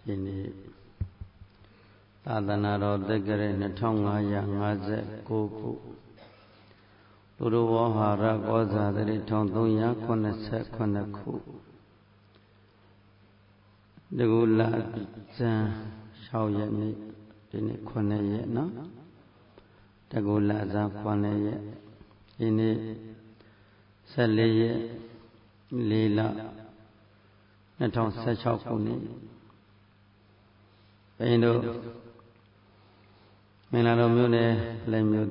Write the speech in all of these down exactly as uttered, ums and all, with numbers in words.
ဒီနေ့သာသနာတော်တက္ကရာနှစ်ထောင်ငါးရာငါးဆယ်ကိုခုလူတော်ဝဟာရကောဇာတိတစ်ထောင်သုံးရာခုနှစ်ဆယ်ခုနှစ်ခုတကူလာဇန်၆ရက်နေ့ဒီနေ့ခုနှစ်ရက်နော်တကူလာဇန်ခုနှစ်ရက်ဒီနေ့ဆယ်လေးရက်လေးလနှစ်ထောင်ဆယ်၆ခုနှစ်ဘိန်းတို့မင်္ဂလာတော်မြို့နယ်လည်းမြို့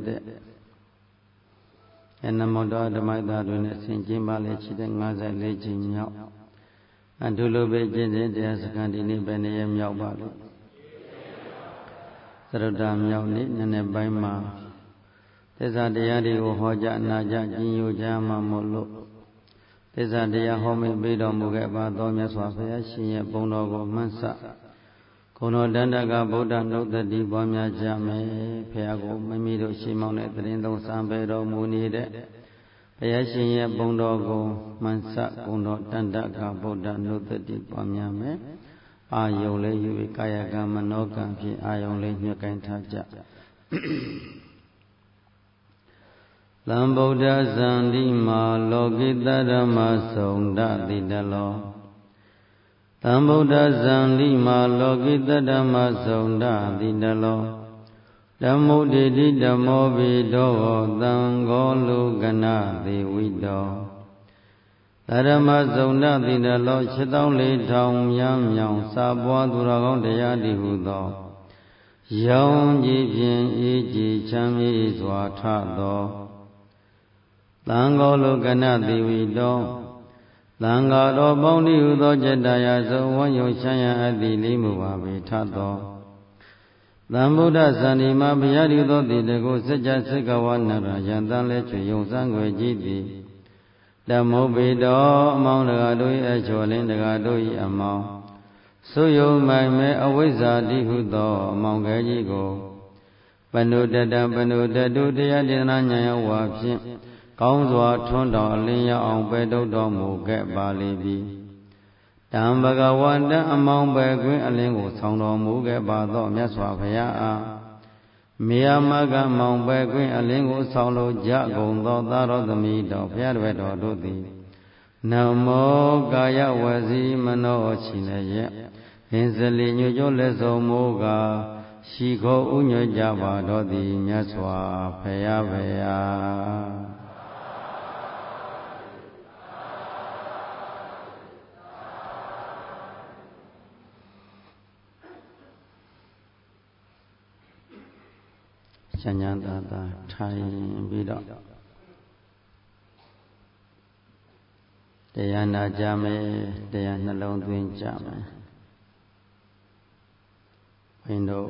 တဲ့အနမောတဓမ္မသားတွေနဲ့ဆင်ကျင်းပါလေရှိတဲ့၅၄ကြိမ်မြောက်အထုလိုပဲကျင့်စဉ်တရားစခန်းဒီနေ့ပဲနေရမြောက်ပါလို့သရတမြောက်နေ့နည်းနည်းပိုင်းမှာသစ္စာတရားတွေကိုဟောကြားနာကြားကျင့်ယူကြမှာမို့လို့သစ္စာတရားဟောမိပေးတော်မူခဲ့ပါသောမြတ်စွာဘုရားရှင်ရဲ့ဘုန်းတော်ကိုမှန်းဆဂုဏတော်တန်တကဗုဒ္ဓနုတ္တိပွားများကြမယ်ဘုရားကိုမိမိတို့ရှိမောင်းတဲ့တရင်သုံးစံပေတော်မူနေတဲ့ဘုရားရှင်ရဲ့ဘုန်းတော်ကိုမှန်းဆဂုဏတော်တန်တကဗုဒ္ဓနုတ္တိပွားများမယ်အာယုံလေးယူကာယကံမနောကံဖြင့်အာယုံလေးညှို့ကိုင်းထားကြလံဗုဒ္ဓဇန္တိမာလောကိတဓမ္မသုံဒတိတလောသံဗုဒ္ဓဇန္တိမာလောကိတဓမ္မသုံဒတိတလောဓမ္မုဒိတိဓမ္မောဘိဒောသံဃောလုကနာသေဝိတောဓမ္မသုံဒတိတလောခြေတောင်းလေးထောင်မြန်းမြောင်စာပွားသူတော်ကောင်းတရားတိဟုသောရောင်ကြည်ဖြင့်အေးကြည်ချမ်းမြေ့စွာထသောသံဃောလုကနာသေဝိတောသံဃာတော်ပေါင်းဤဟုသောจิตရာသုံးဝန်းယုံချမ်းရအပ်သည်လေးမှုပါပေထသောသံဗုဒ္ဓဇန္တိမှာဘုရားဒီသောတိတကုစัจ जा စိတ်ကဝနရယံတန်လဲချွေယုံစံွယ်ကြည်သည်ဓမ္မုပေတော်အမောင်းတကားတို့၏အချော်လင်းတကားတို့၏အမောင်းသုယုံမိုင်မဲအဝိဇ္ဇာတိဟုသောအမောင်းကဲကြီးကိုပဏုတတပဏုတတုတရားဒေသနာဉာဏ်ရောက်ဝါဖြင့်ကောင်းစွာထွန်းတော်အလင်းရောက်အောင်ပဲထုတ်တော်မူခဲ့ပါလိမ့်ပြီတံဘဂဝန္တအမောင်းပဲခွင်းအလင်းကိုဆောင်တော်မူခဲ့ပါသောမြတ်စွာဘုရားအားမေယမကမောင်းပဲခွင်းအလင်းကိုဆောင်လို့ကြကုန်သောသာတော်သမီးတော်ဘုရားတော်တော်တို့သည်နမောကာယဝစီမနောချီလည်းရဲ့ဟင်္စလီညွကျော်လက်စုံမိုးကရှိခိုးဥညွတ်ကြပါတော်သည်မြတ်စွာဘုရားဘုရားချမ်းသာသာသာထိုင်ပြီးတော့တရားနာကြမယ်တရားနှလုံးသွင်းကြမယ်ဘုန်းတို့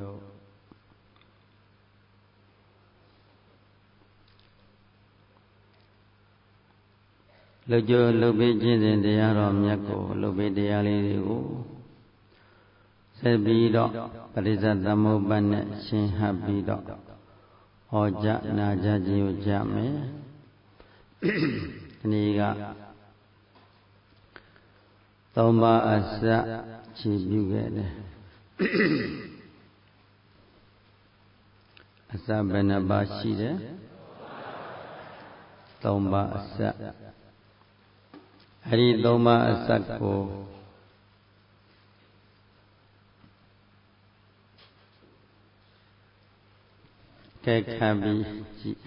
လူကျိုးလူပိကျင့်စဉ်တရားတော်မြတ်ကိုလူပိတရားလေးတွေကိုဆက်ပြီးတော့ပရိစ္ဆေသမုပ္ပါဒ်နဲ့ရှင်းဟပ်ပြီးတော့ဟောကြားနာကြားခြင်းကိုကြမယ်ဒီနေ့ကသုံးပါးအစခြေပြုခဲ့တယ်အစဘယ်နှပါးရှိတယ်သုံးပါးအစအဲ့ဒီသုံးပါးအစကိုကဲခပ်ပြီးကြည့်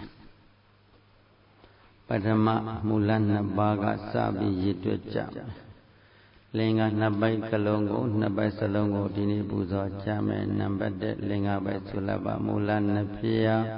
ပထမမူလနှစ်ပါးကစပြီးရည်တွက်ကြမယ်လင်္ကာနှစ်ပိုက်ကလုံးကိုနှစ်ပိုက်စလုံးကိုဒီနေ့ပူဇော်ကြမယ်နံပါတ်တစ်လင်္ကာပိုက်သုလပမူလနှစ်ဖျား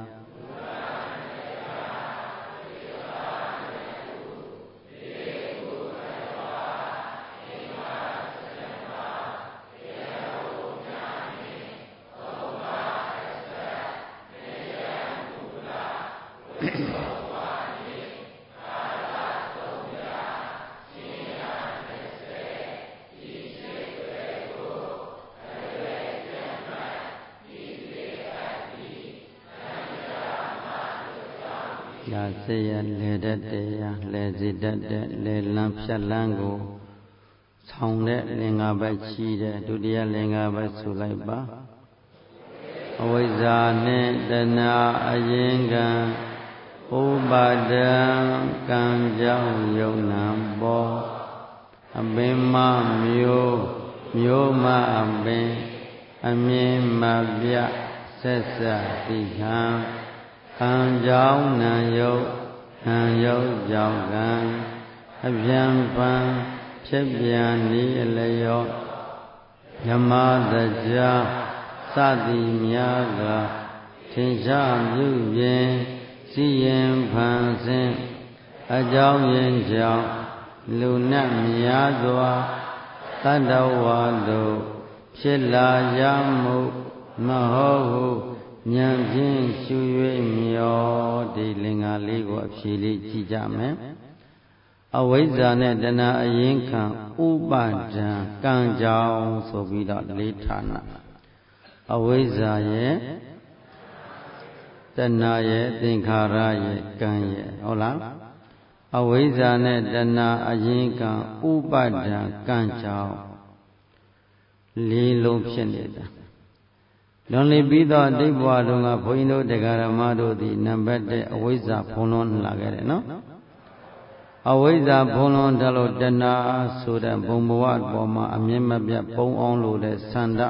လာစေရလေတတ်တရားလေစီတတ်တဲ့လေလန်းဖြတ်လန်းကိုထောင်တဲ့လင်္ကာဘက်ချီတဲ့ဒုတိယလင်္ကာဘက်ဆိုလိုက်ပါအဝိဇ္ဇာနှင့်တဏှာအရင်ကံဥပါဒံကံကြောင့်ယုံနာပေါ်အပင်မမျိုးမျိုးမအပင်အမြင်မပြဆက်ဆက်သိခံခံကြောင့်နံယုတ်နံယုတ်ကြောင့်ကံအပြန်ပံဖြစ်ပြန်ဤအလျော့ယမတကြားစသည်များကထင်ရှားပြုပြင်စီရင်ဖန်ဆင်းအကြောင်းရင်းကြောင့်လူနတ်များစွာတတ္တဝါတို့ဖြစ်လာရမှုမဟုတ်ဟုဉာဏ်ဖြင့်ရှု၍မျောဒီလင်္ကာလေးကိုအဖြေလေးကြည့်ကြမယ်အဝိဇ္ဇာနဲ့တဏှာအရင်ခံဥပါဒံကံကြောင့်ဆိုပြီးတော့လေးဌာနအဝိဇ္ဇာရဲ့တဏှာရဲ့သင်္ခါရရဲ့ကံရဲ့ဟုတ်လားအဝိဇ္ဇာနဲ့တဏှာအရင်ခံဥပါဒံကံကြောင့်လေးလုံးဖြစ်နေတာလွန်လီပြီးတော့အတိတ်ဘဝတုန်းကဘုန်းကြီးတို့တရားဓမ္မတို့သည်နံပါတ်တစ်အဝိဇ္ဇာဖုံးလွှမ်းလာခဲ့တယ်နော်အဝိဇ္ဇာဖုံးလွှမ်းတယ်လို့တဏှာဆိုတဲ့ဘုံဘဝပေါ်မှာအမြင့်မပြတ်ပုံအောင်လို့တဲ့ဆန္ဒ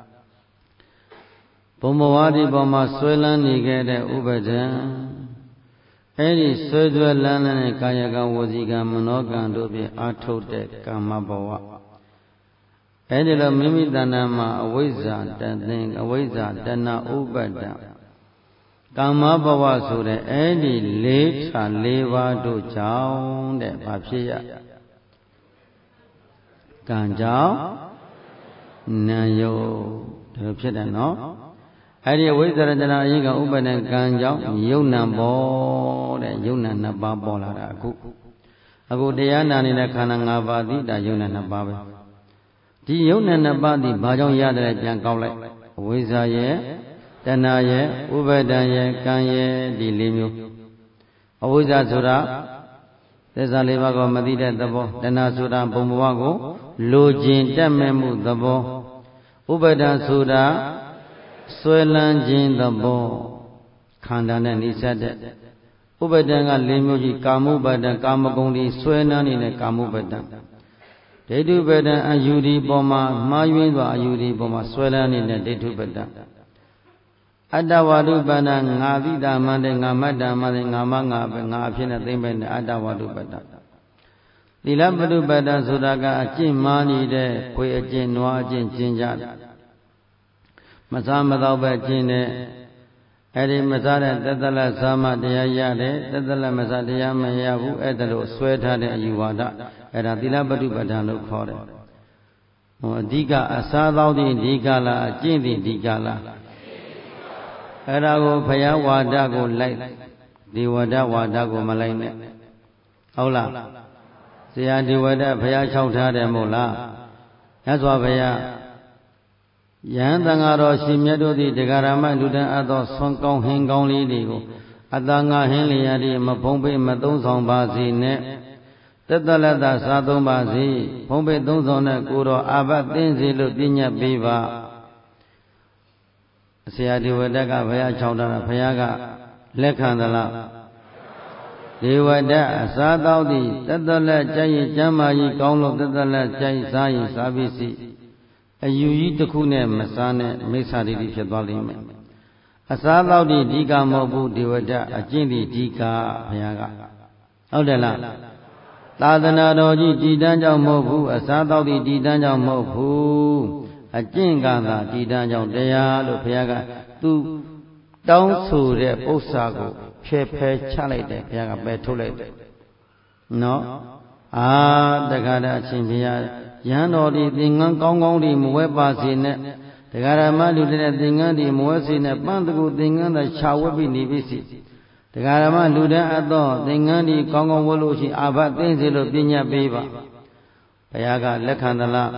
ဘုံဘဝဒီပေါ်မှာဆွဲလန်းနေခဲ့တဲ့ဥပဒံအဲ့ဒီဆွဲဆွဲလန်းလန်းတဲ့ကာယကံဝစီကံမနောကံတို့ဖြင့်အာထုတ်တဲ့ကာမဘဝအဲ့ဒီလိုမိမိတဏ္ဍာမှာအဝိဇ္ဇာတသင်အဝိဇ္ဇာတဏှာဥပဒံကာမဘဝဆိုတဲ့အဲ့ဒီလေးဌာလေးပါးတို့ကြောင့်တဲ့ဘာဖြစ်ရကံကြောင့်နာယုတ်ဒါဖြစ်တယ်နော်အဲ့ဒီအဝိဇ္ဇာတဏှာအရင်ကဥပဒံကံကြောင့်ယုံနာပေါ်တဲ့ယုံနာနှစ်ပါးပေါ်လာတာအခုအခုတရားနာနေတဲ့ခန္ဓာ၅ပါးသည်ဒါယုံနာနှစ်ပါးပဲဒီယုံနာနှစ်ပါးသည်ဘာကြောင့်ရတယ်ပြန်ကောက်လိုက်အဝိဇ္ဇာရဲ့တဏှာရဲ့ဥပါဒံရဲ့ကံရဲ့ဒီလေးမျိုးအဝိဇ္ဇာဆိုတာသစ္စာလေးပါးကိုမသိတဲ့သဘောတဏှာဆိုတာဘုံဘဝကိုလိုချင်တတ်မဲ့မှုသဘောဥပါဒံဆိုတာဆွဲလန်းခြင်းသဘောခန္ဓာနဲ့နှိစက်တဲ့ဥပါဒံကလေးမျိုးကြီးကာမုပါဒံကာမဂုဏ်ဒီဆွဲလန်းနေတဲ့ကာမုပါဒံဒိဋ္ဌုပါဒံအယူဒီပေါ်မှာမှားယွင်းစွာအယူဒီပေါ်မှာဆွဲလန်းနေတဲ့ဒိဋ္ဌုပါဒံအတ္တဝါဒုပါဒံငါသိတာမှန်တယ်ငါမတ္တမှန်တယ်ငါမငါပဲငါအဖြစ်နဲ့သိမ့်ပဲနဲ့အတ္တဝါဒုပါဒံသီလပတုပါဒံဆိုတာကအကျင့်မာနေတဲ့ခွေအကျင့်နွားအကျင့်ကျင့်ကြမစားမတော့ပဲကျင့်တဲ့အဲ့ဒီမစားတဲ့တသလသာမတရားရတယ်တသလမစားတရားမရဘူးအဲ့ဒါလို့ဆွဲထားတဲ့အယူဝါဒအဲ့ဒါသီလပတုပဒံလို့ခေါ်တယ်ဟောအဓိကအစားသောက်တဲ့အဓိကလားအကျင့်တဲ့အဓိကလားအဲ့ဒါကိုဘုရားဝါဒကိုလိုက်ဒီဝါဒဝါဒကိုမလိုက်နဲ့ဟုတ်လားဆရာဒီဝါဒဘုရားလျှောက်ထားတယ်မို့လားမြတ်စွာဘုရားယဟန်တန်ဃာတော်ရှင်မြတ်တို့သည်တရားဓမ္မလူတန်းအပ်သောဆွမ်းကောင်းဟင်းကောင်းလေးတွေကိုအတန်ငါဟင်းလျာတွေမဖုံးပိမသုံးဆောင်ပါစေနဲ့တတလတ္တစားသုံးပါစေဖုံးပိသုံးဆောင်တဲ့ကိုတော်အာဘသင်းစေလို့ပြညတ်ပေးပါဆရာဒီဝဒကဘုရားချောင်းတာဘုရားကလက်ခံသလားဒီဝဒအစားသောက်သည်တတလက်ကြိုက်ရင်ကျမ်းမာကြီးကောင်းလို့တတလက်ကြိုက်စားရင်စားပြီးစီအယူကြီးတစ်ခုနဲ့မစားနဲ့မိစ္ဆာဒိဋ္ဌိဖြစ်သွားလိမ့်မယ်အစားသောက်ဒီဒီကမဟုတ်ဘူးဒီဝဒအကျင့်ဒီဒီကဘုရားကဟုတ်တယ်လားသာသနာတော်ကြီးတည်တံ့ကြောင့်မဟုတ်ဘူးအစားသောက်ဒီတည်တံ့ကြောင့်မဟုတ်ဘူးအကျင့်ကသာတည်တံ့ကြောင့်တရားလို့ဘုရားကသူတောင်းဆိုတဲ့ပု္ပ္ပာကိုဖျက်ဖယ်ချလိုက်တယ်ဘုရားကပယ်ထုတ်လိုက်တယ်နော်အာတက္ကရာအရှင်ဘုရားယဟန်တော်ဒီသင်္ကန်းကောင်းကောင်းဒီမဝဲပါစေနဲ့တရားဓမ္မလူတဲ့သင်္ကန်းဒီမဝဲစေနဲ့ပန်းတကူသင်္ကန်းသာခြာဝဲပြီးနေပြီစီတရားဓမ္မလူတဲ့အပ်သောသင်္ကန်းဒီကောင်းကောင်းဝဲလို့ရှိအာဘသိစေလို့ပြညတ်ပေးပါဘုရားကလက်ခံသလား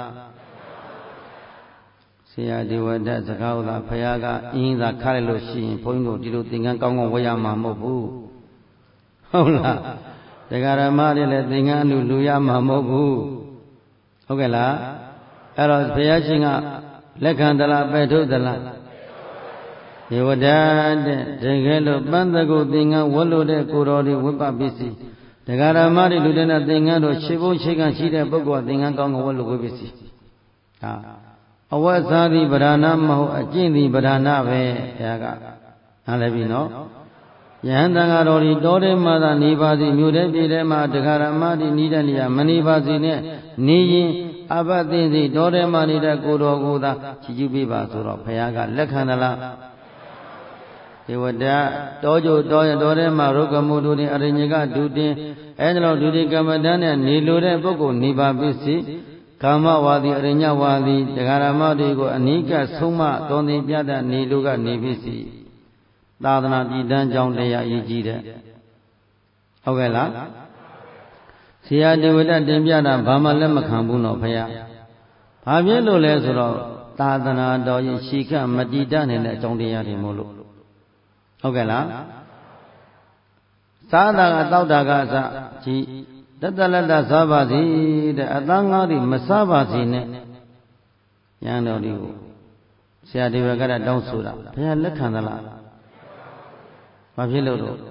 ဆရာဒီဝဒ္ဒစကားဥသာဘုရားကအင်းသာခါလိုက်လို့ရှိရင်ဘုန်းကြီးတို့ဒီလိုသင်္ကန်းကောင်းကောင်းဝဲရမှာမဟုတ်ဘူးဟုတ်လားတရားဓမ္မတွေလည်းသင်္ကန်းလူလူရမှာမဟုတ်ဘူးဟုတ်ကဲ့လားအဲ့တော့ဘုရားရှင်ကလက်ခံသလားပယ်ထုတ်သလားဧဝဒတဲ့တကယ်လို့ပန်းတကုသင်္ကန်းဝတ်လို့တဲ့ကိုတော်တွေဝိပ္ပပစ္စည်းတရားဓမ္မတွေလူတဲ့သင်္ကန်းတို့ခြေဘုံခြေကရှိတဲ့ပုဂ္ဂိုလ်သင်္ကန်းကောင်းကဝတ်လို့ဝိပ္ပစ္စည်းဟာအဝတ်စားသည်ဗဒနာမဟုတ်အကျင့်သည်ဗဒနာပဲဘုရားကနားလည်ပြီနော်ယဟန်တန်ဃာတော်ဒီတောထဲမှာသာနေပါစီမြို့ထဲပြည်ထဲမှာတရားဓမ္မတွေနီးတဲ့နေရာမနေပါစီနဲ့နေရင်အဘသိစီတောထဲမှာနေတဲ့ကိုတော်ကိုသာချီးကျူးပေးပါဆိုတော့ဘုရားကလက်ခံသလားဧဝဒတောကျိုတောရတောထဲမှာရုက္ကမုဒုတင်အရိညကဒုတင်အဲဒါလို့ဒုတိကမ္မဋ္ဌာန်းနဲ့နေလိုတဲ့ပုဂ္ဂိုလ်နေပါပစ္စည်းကာမဝါဒီအရိညဝါဒီတရားဓမ္မတွေကိုအနိကဆုံးမသွန်သင်ပြတတ်နေလိုကနေပစ္စည်းသာသနာတည်တံ့ကြောင်းတရားအရေးကြီးတဲ့ဟုတ်ကဲ့လားဆရာဒေဝဒတင်ပြတာဘာမှလက်မခံဘူးနော်ဘုရားဘာဖြစ်လို့လဲဆိုတော့သာသနာတော်ရဲ့ရှီကမတည်တတ်နေတဲ့အကြောင်းတရားတွေမို့လို့ဟုတ်ကဲ့လားသာသာအတောက်တာကအစကြီးတတလက်တစားပါစီတဲ့အသားငါးတွေမစားပါစီနဲ့ရန်တော်ဒီကိုဆရာဒေဝကရတောင်းဆိုတာဘုရားလက်ခံသလားဘာဖြစ်လို့တော့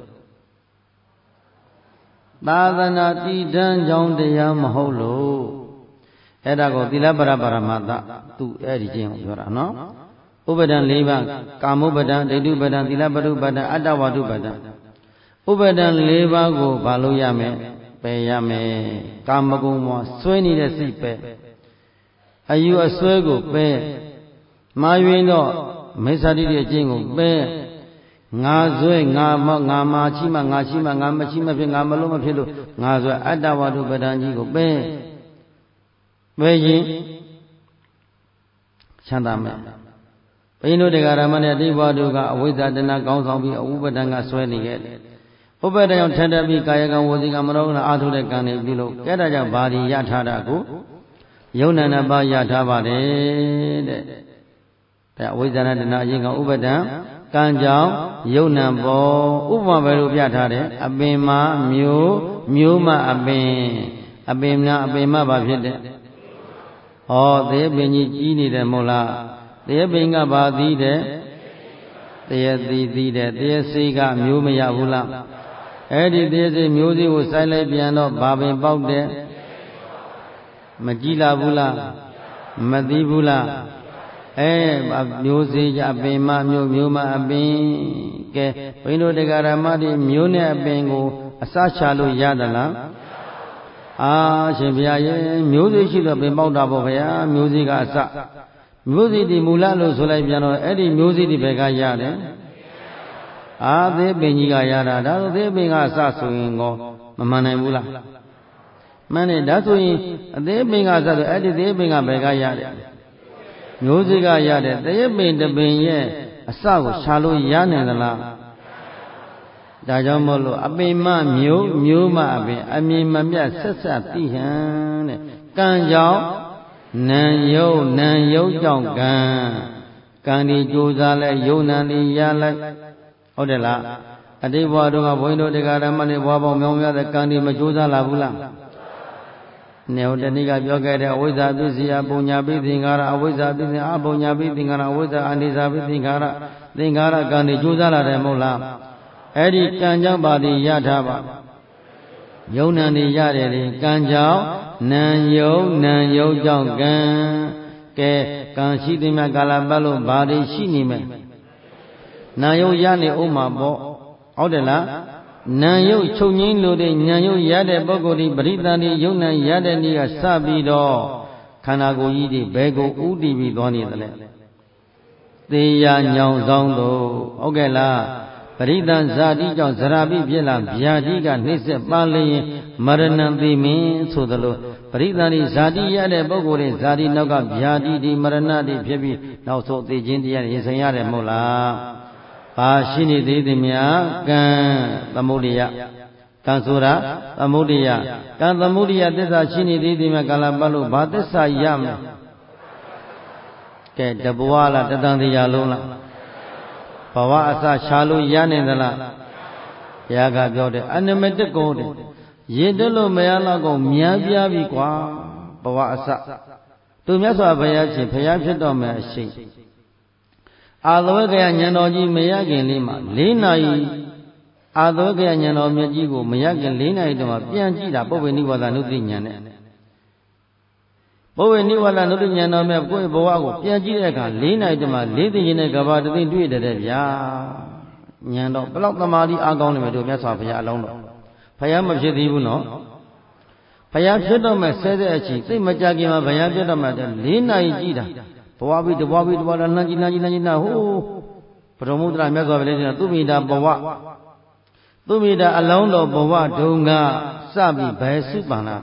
သာသနာတည်တံ့ကြောင်းတရားမဟုတ်လို့အဲ့ဒါကိုသီလပရပရမတ္တသူအဲ့ဒီချင်းကိုပြောတာနော်ဥပဒံ၄ပါးကာမုပဒံဒိဋ္ဌုပဒံသီလပရုပဒံအတ္တဝါဒုပဒံဥပဒံ၄ပါးကိုဘာလို့ရမယ်ပယ်ရမယ်ကာမဂုဏ်မှာဆွဲနေတဲ့စိတ်ပဲအယူအဆွဲကိုပယ်မာယွင်တော့မိစ္ဆာတိရဲ့အကျင့်ကိုပယ်ငါဆွဲငါမောငါမာချိမငါရှိမငါမချိမဖြစ်ငါမလို့မဖြစ်လို့ငါဆွဲအတ္တဝါဒုပဒံကြီးကိုပယ်ပယ်ရင်ချမ်းသာမယ်ဘိန်းတို့တရားဓမ္မနဲ့အတိဘဝတို့ကအဝိဇ္ဇာတဏကောင်းဆောင်ပြီးအဥပဒံကဆွဲနေခဲ့တယ်ဥပဒံကြောင့်ထက်တက်ပြီးကာယကံဝစီကံမနောကံအာထုတဲ့ကံတွေပြုလို့ကဲဒါကြောင့်ဘာဒီရထားတာကိုယုံနာနှစ်ပါးရထားပါတယ်တဲ့ဒါအဝိဇ္ဇာနဲ့တဏအရင်ကဥပဒံကံကြောင့်ယုံနာပေါ်ဥပမာပဲလို့ပြထားတယ်အပင်မမျိုးမျိုးမအပင်အပင်များအပင်မဘာဖြစ်တဲ့ဩသေပင်ကြီးကြီးနေတယ်မဟုတ်လားသေပင်ကဘာသီးတဲ့သေသီးသီးတဲ့သေစိကမျိုးမရဘူးလားအဲ့ဒီသေစိမျိုးစီကိုစိုက်လိုက်ပြန်တော့ဘာပင်ပေါက်တဲ့မကြည့်လာဘူးလားမသိဘူးလားအဲမျိုးစေကြအပင်မမျိုးမျိုးမအပင်ကဲဘိန်းတို့တရားဓမ္မတွေမျိုးနဲ့အပင်ကိုအစချလို့ရသလားအာရှင်ဘုရားရဲ့မျိုးစေရှိတော့ပင်ပေါက်တာပေါ့ဗျာမျိုးစေကအစမျိုးစေဒီမူလလို့ဆိုလိုက်ပြန်တော့အဲ့ဒီမျိုးစေဒီဘယ်ကရတယ်အာသေးပင်ကြီးကရတာဒါဆိုသေးပင်ကအစဆိုရင်ကောမမှန်နိုင်ဘူးလားမှန်တယ်ဒါဆိုရင်အသေးပင်ကအစဆိုအဲ့ဒီသေးပင်ကဘယ်ကရတယ်မျိုးစေ့ကရတဲ့တရပင်တပင်ရဲ့အစကိုရှာလို့ရနိုင်သလားဒါကြောင့်မို့လို့အပင်မမျိုးမျိုးမအပင်အမြင်မပြတ်ဆက်ဆက်သိဟန်တဲ့ကံကြောင့်နံယုတ်နံယုတ်ကြောင့်ကံကံဒီကြိုးစားလဲယုံနံဒီရလိုက်ဟုတ်တယ်လားအတိတ်ဘဝတုန်းကဘုန်းကြီးတို့တရားဓမ္မတွေဘဝပေါင်းမြောင်းများတဲ့ကံဒီမကြိုးစားလာဘူးလားနေဟိုတနေ့ကပြောခဲ့တဲ့အဝိဇ္ဇာပစ္စယပုံညာပိသင်္ခါရအဝိဇ္ဇာပစ္စယအပုံညာပိသင်္ခါရအဝိဇ္ဇာအနိစ္စပိသင်္ခါရသင်္ခါရကံဒီကြိုးစားလာတယ်မဟုတ်လားအဲ့ဒီကံကြောင့်ပါတိရထားပါယုံနံနေရတယ်လေကံကြောင့်နံယုံနံယုံကြောင့်ကံကဲကံရှိသည်မြတ်ကာလပတ်လို့ဘာတွေရှိနေမယ်နံယုံရနေဥမှာပေါ့ဟုတ်တယ်လားနံယုတ်ချုပ်ငင်းလို့တဲ့ဉာဏ်ယုတ်ရတဲ့ပုဂ္ဂိုလ်ဒီပရိသန္တိယုံနံရတဲ့နေ့ကစပြီးတော့ခန္ဓာကိုယ်ကြီးတွေဘယ်ကိုဥတည်ပြီးသွားနေသလဲသေရညောင်ဆောင်တို့ဟုတ်ကဲ့လားပရိသန်ဇာတိကြောင့်ဇရာပိဖြစ်လာဗျာတိကနှိစ္စပါလျင်မရဏံသိမင်းဆိုသလိုပရိသန်ဒီဇာတိရတဲ့ပုဂ္ဂိုလ်တွေဇာတိနောက်ကဗျာတိဒီမရဏတိဖြစ်ပြီးနောက်ဆုံးသိခြင်းတရားရင်ဆိုင်ရတယ်မဟုတ်လားဘာရှိနေသေးသည်များကံသမုဒိယကံဆိုတာသမုဒိယကံသမုဒိယသစ္စာရှိနေသေးသည်များကာလပတ်လို့ဘာသစ္စာရမလဲကဲတဘဝလားတတန်တရားလုံးလားဘဝအစရှာလို့ရနိုင်သလားဘုရားကပြောတယ်အနမတကုံးတယ်ရေတွလို့မရတော့ကုန်မြားပြားပြီကွာဘဝအစသူမြတ်စွာဘုရားရှင်ဘုရားဖြစ်တော်မယ်အရှိအာသဝကယဉာဏ်တော်ကြီးမရခင်လေးမှာလေးနာရီအာသဝကယဉာဏ်တော်မြတ်ကြီးကိုမရခင်လေးနာရီတည်းမှာပြန်ကြည့်တာပုဗ္ဗေနိဝါဒနုတ္တိဉာဏ်နဲ့ပုဗ္ဗေနိဝါဒနုတ္တိဉာဏ်တော်မြတ်ကိုယ့်ဘဝကိုပြန်ကြည့်တဲ့အခါလေးနာရီတည်းမှာလေးသိရင်နဲ့ကဘာတသိတွေ့တဲ့ဗျာဉာဏ်တော်ဘလောက်သမာဓိအားကောင်းနေမယ်တို့မြတ်စွာဘုရားအလုံးတော်ဘုရားမဖြစ်သေးဘူးနော်ဘုရားဖြစ်တော့မဲ့ဆဲတဲ့အချိန်သိမကြခင်မှာဘုရားဖြစ်တော့မဲ့လေးနာရီကြည့်တာဘဝပြီးတဘဝပြီးတဘဝလာနှမ်းကြည့်နှမ်းကြည့်နှမ်းကြည့်နှမ်းဟိုးပရမုဒ္ဒရာမြတ်စွာဘုရားရှင်သူမိတာဘဝသူမိတာအလုံးတော်ဘဝဒုံကစပြီးဘယ်စုပန်လာ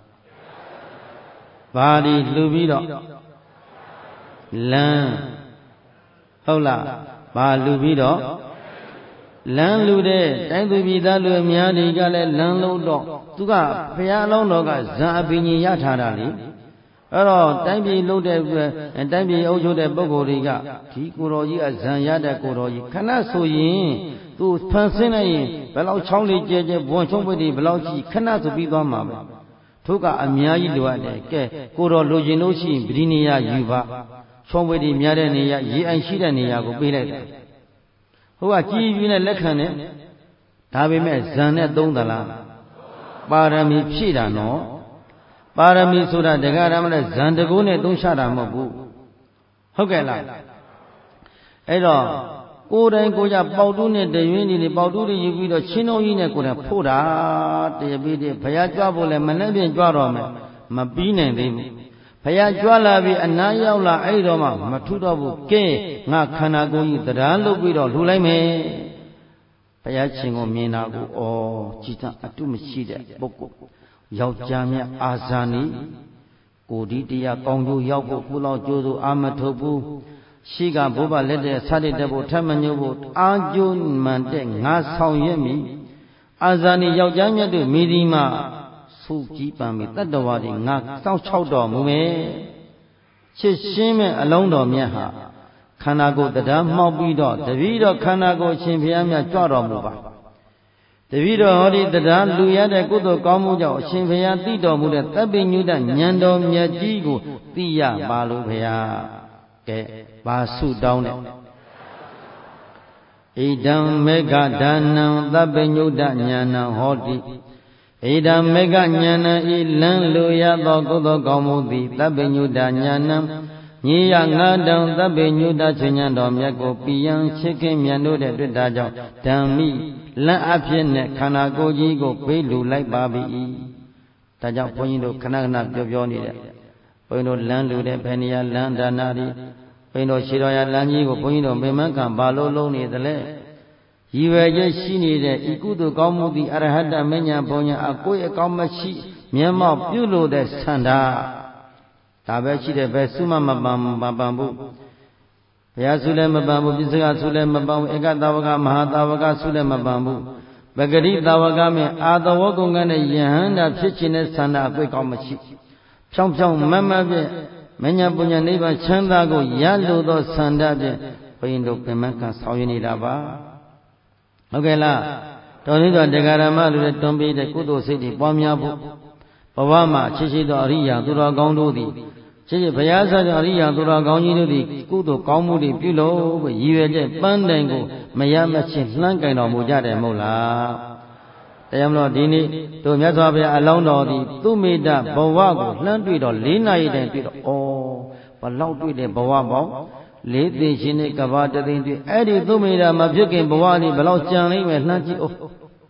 ဘာဒီလှူပြီးတော့လမ်းဟုတ်လားဘာလှူပြီးတော့လမ်းလူတဲ့တိုင်းသူပြည်သားလူအများတွေကလည်းလမ်းလုံးတော့သူကဘုရားအလုံးတော်ကဇံအပင်ကြီးရထားတာလေအဲ့တော့တိုင်းပြည်လုံးတဲ့တိုင်းပြည်အုပ်ချုပ်တဲ့ပုဂ္ဂိုလ်တွေကဒီကိုတော်ကြီးကဇံရတဲ့ကိုတော်ကြီးခဏဆိုရင်သူဖန်ဆင်းလိုက်ရင်ဘယ်လောက်ချောင်းလေးကျဲကျဲဘွန်ချုံပွေတွေဘယ်လောက်ကြီးခဏဆိုပြီးသွားမှာပဲထို့ကအများကြီးလိုအပ်တယ်ကဲကိုတော်လိုချင်လို့ရှိရင်ဗြိနေယယူပါချောင်းပွေတွေများတဲ့နေရာရေအိုင်ရှိတဲ့နေရာကိုပေးလိုက်တယ်ဟိုကကြည်ပြီးနဲ့လက်ခံတယ်ဒါပေမဲ့ဇံနဲ့သုံးသလားပါရမီဖြည့်တာနော်ပါရမီဆိုတာတရားဓမ္မနဲ့ဇံတကူနဲ့သုံးချတာမဟုတ်ဘူးဟုတ်ကဲ့လားအဲ့တော့ကိုယ်တိုင်ကိုကြပေါတူးနဲ့တရွင်းနေပေါတူးတွေယူပြီးတော့ချင်းတော်ကြီးနဲ့ကိုယ်တိုင်ဖို့တာတရပြီးတည်းဘုရားကြွဖို့လဲမနှက်ပြင်ကြွတော့မယ်မပြီးနိုင်သေးဘူးဘုရားကြွလာပြီးအနားရောက်လာအဲ့တော့မှမထုတော့ဘူးကဲငါခန္ဓာကိုယ်ကြီးတရားလုပ်ပြီးတော့လှူလိုက်မယ်ဘုရားရှင်ကိုမြင်တာကိုဩကြည်တအတုမရှိတဲ့ပုဂ္ဂိုလ်ယောက်ျားမြတ်အာဇာနည်ကိုဒီတရားကောင်းကျိုးရောက်ဖို့ကုလောက်ကျိုးသူအာမထုတ်ဘူးရှိကဘုရားလက်တဲ့စာရတဲ့ဖို့ထပ်မညှို့ဖို့အာကျိုးမှန်တဲ့ငါဆောင်ရွက်မိအာဇာနည်ယောက်ျားမြတ်တို့မိဒီမှာဆုကြည်ပံမိတတ္တဝါတွေငါစောင့်ချောက်တော်မူမယ်ချစ်ရှင်းမဲ့အလုံးတော်မြတ်ဟာခန္ဓာကိုယ်တရားမှောက်ပြီးတော့တပည့်တော်ခန္ဓာကိုယ်ရှင်ဘုရားမြတ်ကြွတော်မူပါတပည့်တော်ဟောဒီတရားလူရတဲ့ကုသိုလ်ကောင်းမှုကြောင့်အရှင်ဘုရားသိတော်မူတဲ့သဗ္ဗညုတဉာဏ်တော်မြတ်ကြီးကိုသိရပါလို့ဘုရားကဲဘာဆုတောင်းတဲ့ဣဒံမေဃဒါနံသဗ္ဗညုတဉာဏံဟောတိဣဒံမေဃဉာဏံဤလံလူရသောကုသိုလ်ကောင်းမှုသည်သဗ္ဗညုတဉာဏံညီယငါတံသဗ္ဗညုတချဉဏ်တော်မြတ်ကိုပိယံချစ်ခင်မြတ်တို့တဲ့တွေ့တာကြောင့်ဓမ္မိလံအဖြစ်နဲ့ခန္ဓာကိုယ်ကြီးကိုပေးလူလိုက်ပါပြီဒါကြောင့်ဘုန်းကြီးတို့ခဏခဏပြောပြောနေတယ်ဘုန်းကြီးတို့လမ်းလူတဲ့ဘယ်နေရာလမ်းဒါနာတွေဘုန်းကြီးတို့ရှေတော်ရလမ်းကြီးကိုဘုန်းကြီးတို့ပင်မခံဘာလို့လုံးနေသလဲရည်ရွယ်ချက်ရှိနေတဲ့ဤကုသိုလ်ကောင်းမှုသည်အရဟတမဉ္ဇဉ်ဘုံညာအကိုယ်အကောင်းမရှိမျက်မှောက်ပြုလို့တဲ့ဆန္ဒဒါပဲရှိတယ်ပဲစုမမပန်မပန်ဘူးဘုရားဆုလည်းမပန်ဘူးပြစ္ဆကဆုလည်းမပန်ဘူးဧကသာဝကမဟာသာဝကဆုလည်းမပန်ဘူးပဂရိသာဝကမင်းအာသဝကုံကနဲ့ယဟန္တာဖြစ်ခြင်းနဲ့ဆန္ဒအကိုယ်ကောင်းမရှိဖြောင်းဖြောင်းမမပြည့်မဉ္ဇဉ်ပုညနိဗ္ဗာန်ချမ်းသာကိုရလိုသောဆန္ဒဖြင့်ဘုရင်တို့ပင်မခံဆောင်ရနေတာပါဟုတ်ကဲ့လားတော်လေးတော်တရားဓမ္မလူတွေတွန်းပေးတဲ့ကုသိုလ်စိတ်တွေပွားများဖို့ဘဝမှာချစ်ရှိသောအရိယာသူတော်ကောင်းတို့သည်ချစ်ချစ်ဘုရားဆောကြောင့်အရိယာသူတော်ကောင်းကြီးတို့သည်ကုသိုလ်ကောင်းမှုတွေပြုလို့ရည်ရွယ်ချက်ပန်းတိုင်ကိုမရမချင်းလှမ်းကင်တော်မူကြတယ်မဟုတ်လားတရားမလို့ဒီနေ့တို့မြတ်စွာဘုရားအလောင်းတော်သည်သူမိတ္တဘဝကိုလှမ်းတွေ့တော့လေးနာရီတိုင်တွေ့တော့ဩဘလောက်တွေ့တဲ့ဘဝပေါင်းလေးသိရှင်နဲ့ကဘာတသိန်းတွေ့အဲ့ဒီသူမိတ္တမဖြစ်ခင်ဘဝនេះဘလောက်ကြံလိမ့်မယ်လှမ်းကြည့်အောင်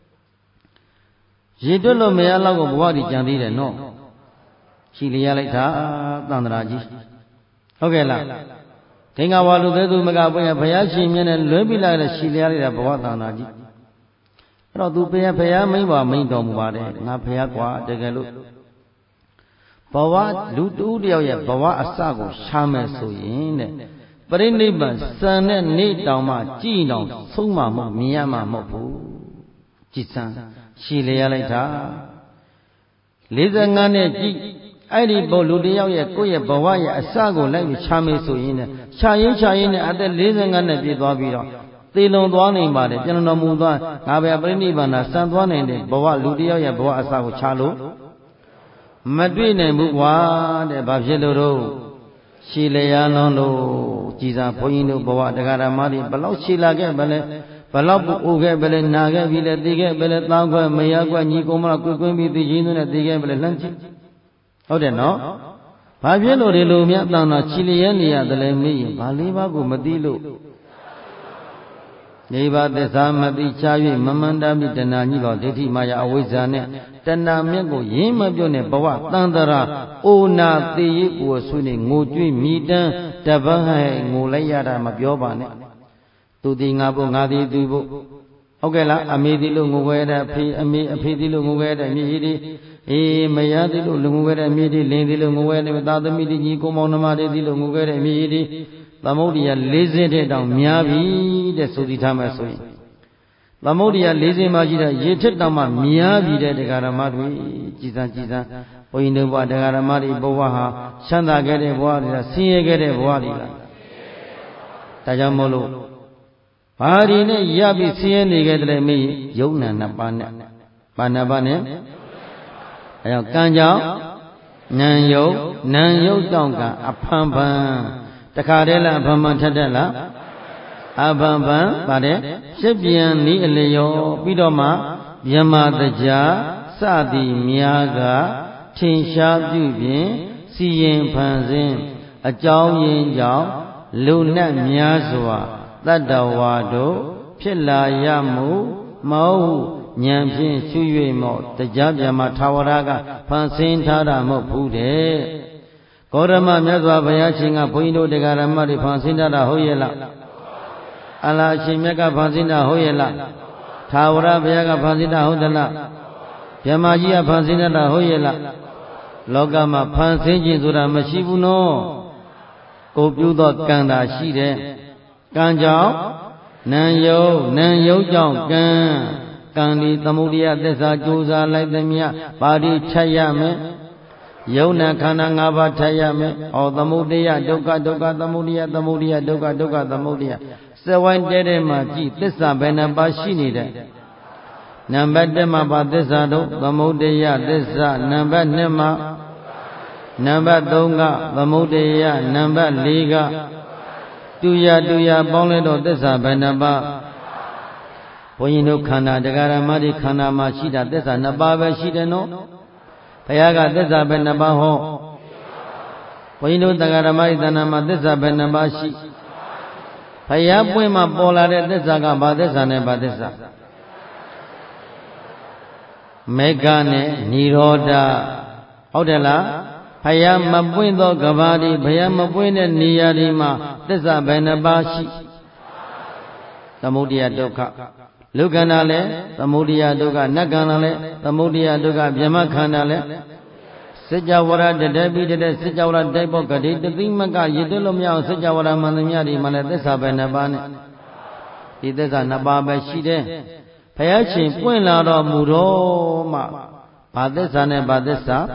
ရေတွက်လို့မရတော့ကိုဘဝကြီးကြံသေးတယ်နော်ရှိလျက်လိုက်တာသန္တရာကြီးဟုတ်ကဲ့လားဒင်္ဂဝါလူသေးသူမကဘုရားဘုရားရှင်မြတ်နဲ့လွဲပြီးလိုက်တဲ့ရှိလျက်လိုက်တာဘဝသန္တရာကြီးအဲ့တော့သူဘုရားဘုရားမိန့်ပါမိန့်တော်မူပါတယ်ငါဘုရားကွာတကယ်လို့ဘဝလူတူတယောက်ရဲ့ဘဝအစကိုရှားမယ်ဆိုရင်တဲ့ပရိနိဗ္ဗာန်စံတဲ့နေ့တောင်မှကြည်တောင်ဆုံးမမမြင်ရမှာမဟုတ်ဘူးကြည်စံရှိလျက်လိုက်တာလေးဆယ်ငါးနဲ့ကြည်အဲ့ဒီဘုလူတယောက်ရဲ့ကိုယ့်ရဲ့ဘဝရဲ့အစကိုလိုက်ပြီးရှားမေးဆိုရင်လည်းရှားရင်ရှားရင်နဲ့အသက်လေးဆယ်ငါးနဲ့ပြည့်သွားပြီးတော့သေလွန်သွားနိုင်ပါတယ်ပြန်တော်မူသွားငါပဲပြိဋိဘန္နာစံသွားနိုင်တဲ့ဘဝလူတယောက်ရဲ့ဘဝအစကိုရှားလို့မမတွေ့နိုင်ဘူးကွာတဲ့ဘာဖြစ်လို့တော့ရှည်လျားလုံးလို့ကြည်စားဘုန်းကြီးတို့ဘဝတရားဓမ္မတွေဘလောက်ရှည်လာခဲ့ပါလဲဘလောက်ပူအိုခဲ့ပါလဲနာခဲ့ပြီလဲသိခဲ့ပါလဲတောင်းခွဲမရခွဲညီကုံမလားကွယ်ကွင်းပြီးသိချင်းနဲ့သိခဲ့ပါလဲလှမ်းကြည့်ဟုတ်တယ်နော်ဘာဖြစ်လို့ဒီလိုမြတ်တန်တော်ရှည်လျားနေရတယ်လဲမေးရင်ဘာလေးပါးကိုမသိလို့နေပါသစ္စာမသိချ၍မမန္တမိတဏှာကြီးတော်ဒိဋ္ဌိမာယာအဝိဇ္ဇာနဲ့တဏှာမြတ်ကိုရင်းမပြုတ်နဲ့ဘဝတန်တရာအိုနာသေရကိုဆွေးနေငိုကြွေးမြည်တမ်းတပန်းဟဲ့ငိုလိုက်ရတာမပြောပါနဲ့သူဒီငါဖို့ငါဒီသူဖို့ဟုတ်ကဲ့လားအမေဒီလို့ငိုခဲ့တဲ့အဖေအမေအဖေဒီလို့ငိုခဲ့တဲ့မြေကြီးဒီအေးမယားဒီလို့ငိုခဲ့တဲ့မြေကြီးလင်းဒီလို့ငိုခဲ့တဲ့သာသမီဒီကြီးကိုမောင်နှမတွေဒီလို့ငိုခဲ့တဲ့မြေကြီးဒီသမုဒ္ဒရာ၄၀တဲ့တောင်များပြီတဲ့ဆိုသည်ထားမယ်ဆိုရင်သမုဒ္ဒရာ၄၀မှာရှိတဲ့ရေထက်တောင်မှများပြီတဲ့တရားဓမ္မတွေကြည်စံကြည်စံဘုန်းကြီးတို့ဘဝတရားဓမ္မတွေဘဝဟာချမ်းသာခဲ့တဲ့ဘဝတွေလားဆင်းရဲခဲ့တဲ့ဘဝတွေလားဒါကြောင့်မို့လို့ဘာဒီနဲ့ရပြီးဆင်းရဲနေခဲ့တဲ့မိယုံနာနှစ်ပါးနဲ့ဘာနှစ်ပါးနဲ့အဲကြောင့်ကံကြောင့်နံယုံနံယုံကြောင့်ကအဖန်ဖန်တခါတည်းလားအဖန်ဖန်ထက်တက်လားအဖန်ဖန်ပါတယ်ဖြစ်ပြန်ဤအလျော်ပြီးတော့မှမြမတကြားစသည်များကထင်ရှားပြုပြင်စီရင်ဖန်ဆင်းအကြောင်းရင်းကြောင့်လူနတ်များစွာတတ္တဝါတို့ဖြစ်လာရမှုမဟုတ်ဉာဏ်ဖြင့်ရှု၍မောတရားပြမထာဝရကဖန်ဆင်းထားတာမဟုတ်ဘူးတဲ့ဂေါရမမြတ်စွာဘုရားရှင်ကဘုန်းကြီးတို့တရားဓမ္မတွေဖန်ဆင်းထားတာဟုတ်ရဲ့လားအလားအရှင်မြတ်ကဖန်ဆင်းတာဟုတ်ရဲ့လားထာဝရဘုရားကဖန်ဆင်းတာဟုတ်သလားဗြဟ္မာကြီးကဖန်ဆင်းတာဟုတ်ရဲ့လားလောကမှာဖန်ဆင်းခြင်းဆိုတာမရှိဘူးနော်ကိုပြုသောကံသာရှိတယ်ကံကြောင့်နံယုံနံယုံကြောင့်ကံကံဒီသမုဒိယသစ္စာကြိုးစားလိုက်သည်မြပါဠိထက်ရမယ်ယုံနာခန္ဓာ၅ပါးထက်ရမယ်ဩသမုဒိယဒုက္ခဒုက္ခသမုဒိယသမုဒိယဒုက္ခဒုက္ခသမုဒိယစဝိုင်းတဲတဲမှာကြည့်သစ္စာဘယ်နှပါးရှိနေတယ်နံပါတ်၁မှာပါသစ္စာတို့သမုဒိယသစ္စာနံပါတ်၂မှာနံပါတ်၃ကသမုဒိယနံပါတ်၄ကတူရတူရပေါင်းလဲတော့သစ္စာဘယ်နှပါးဘုန်းကြီးတို့ခန္ဓာတရားဓမ္မတွေခန္ဓာမှာရှိတာသစ္စာနှစ်ပါးပဲရှိတယ်နော်ဘုရားကသစ္စာပဲနှစ်ပါးဟောဘုန်းကြီးတို့တရားဓမ္မတွေတဏ္ဍာမှာသစ္စာပဲနှစ်ပါးရှိဘုရားပွင့်မှာပေါ်လာတဲ့သစ္စာကဘာသစ္စာနဲ့ဘာသစ္စာမေဃနဲ့និရောဓဟုတ်တယ်လားဘုရားမပွင့်သောကဘာဒီဘုရားမပွင့်တဲ့နေရာဒီမှာသစ္စာပဲနှစ်ပါးရှိသမုဒိယဒုက္ခလူခန္ဓာလည်းသမုဒိယဒုက္ခနတ်ခန္ဓာလည်းသမုဒိယဒုက္ခဗြဟ္မခန္ဓာလည်းစัจ java ရတတပိတတစัจ java ရတိုက်ပေါဂတိတသိမကရည်သွလို့မရအောင်စัจ java ရမှန်သမျှဒီမှာလည်းသစ္စာပဲနှစ်ပါးနဲ့ဒီသစ္စာနှစ်ပါးပဲရှိတယ်ဘုရားရှင်ပွင့်လာတော်မူတော့မှဘာသစ္စာနဲ့ဘာသစ္စာ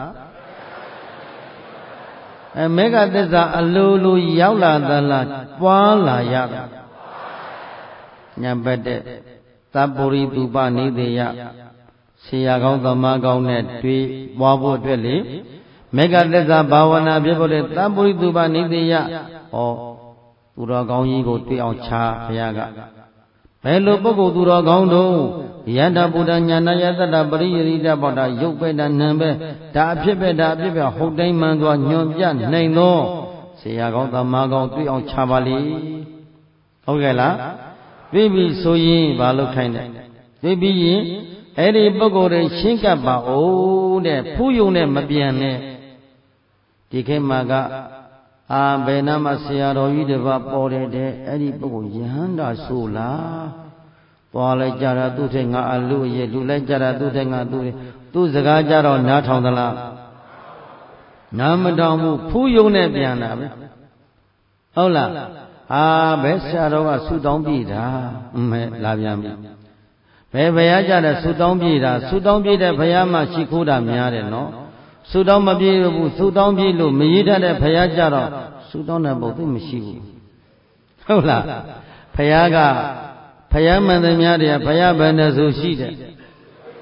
အဲမေဃသစ္စာအလိုလိုရောက်လာသလားပွားလာရတာညာဘတ်တဲ့သဗ္ဗုရိတုပနိသေယဆရာကောင်းသမားကောင်းနဲ့တွေ့ပွားဖို့အတွက်လေမေဃသစ္စာဘာဝနာဖြစ်ဖို့တဲ့သဗ္ဗုရိတုပနိသေယဩသူတော်ကောင်းကြီးကိုတွေ့အောင်ခြားဘုရားကဘယ်လိုပုဂ္ဂိုလ်သူတော်ကောင်းတို့ယန္တာဗုဒ္ဓညာနာယတတပရိယရိတဘောတာရုပ်ပဲတာနံပဲဒါအဖြစ်ပဲဒါအဖြစ်ပဲဟုတ်တိုင်းမှန်သွားညွန်ပြနိုင်သောဆရာကောင်းသမားကောင်းတွေ့အောင်ခြားပါလေဟုတ်ကဲ့လားသိပြီဆိုရင်ဘာလို့ခိုင်းတယ်သိပြီရင်အဲ့ဒီပုဂ္ဂိုလ်တွေရှင်းကပ်ပါဦးတဲ့ဖူးယုံနဲ့မပြန်နဲ့ဒီခေတ်မှာကအာဘယ်နာမှာဆရာတော်ကြီးတစ်ပါးပေါ်တယ်တဲ့အဲ့ဒီပုဂ္ဂိုလ်ယဟန္တာဆိုလားသွားလိုက်ကြတာသူ့ထက်ငါအလူရဲ့လူလိုက်ကြတာသူ့ထက်ငါသူ့သူ့စကားကြတော့နားထောင်သလားနားမထောင်ဘူးဖူးယုံနဲ့ပြန်တာပဲဟုတ်လားအာဘယ်ဆရာတော်ကဆူတောင်းပြတာမဲလာပြန်ပြီဘယ်ဘုရားကြတဲ့ဆူတောင်းပြတာဆူတောင်းပြတဲ့ဘုရားမှရှိခိုးတာများတယ်နော်ဆူတောင်းမပြဘူးဆူတောင်းပြလို့မရည်တတ်တဲ့ဘုရားကြတော့ဆူတောင်းတဲ့ဘုသူမရှိဘူးဟုတ်လားဘုရားကဘုရားမှန်သမျှတည်းဘုရားဘယ်နဲ့ဆိုရှိတယ်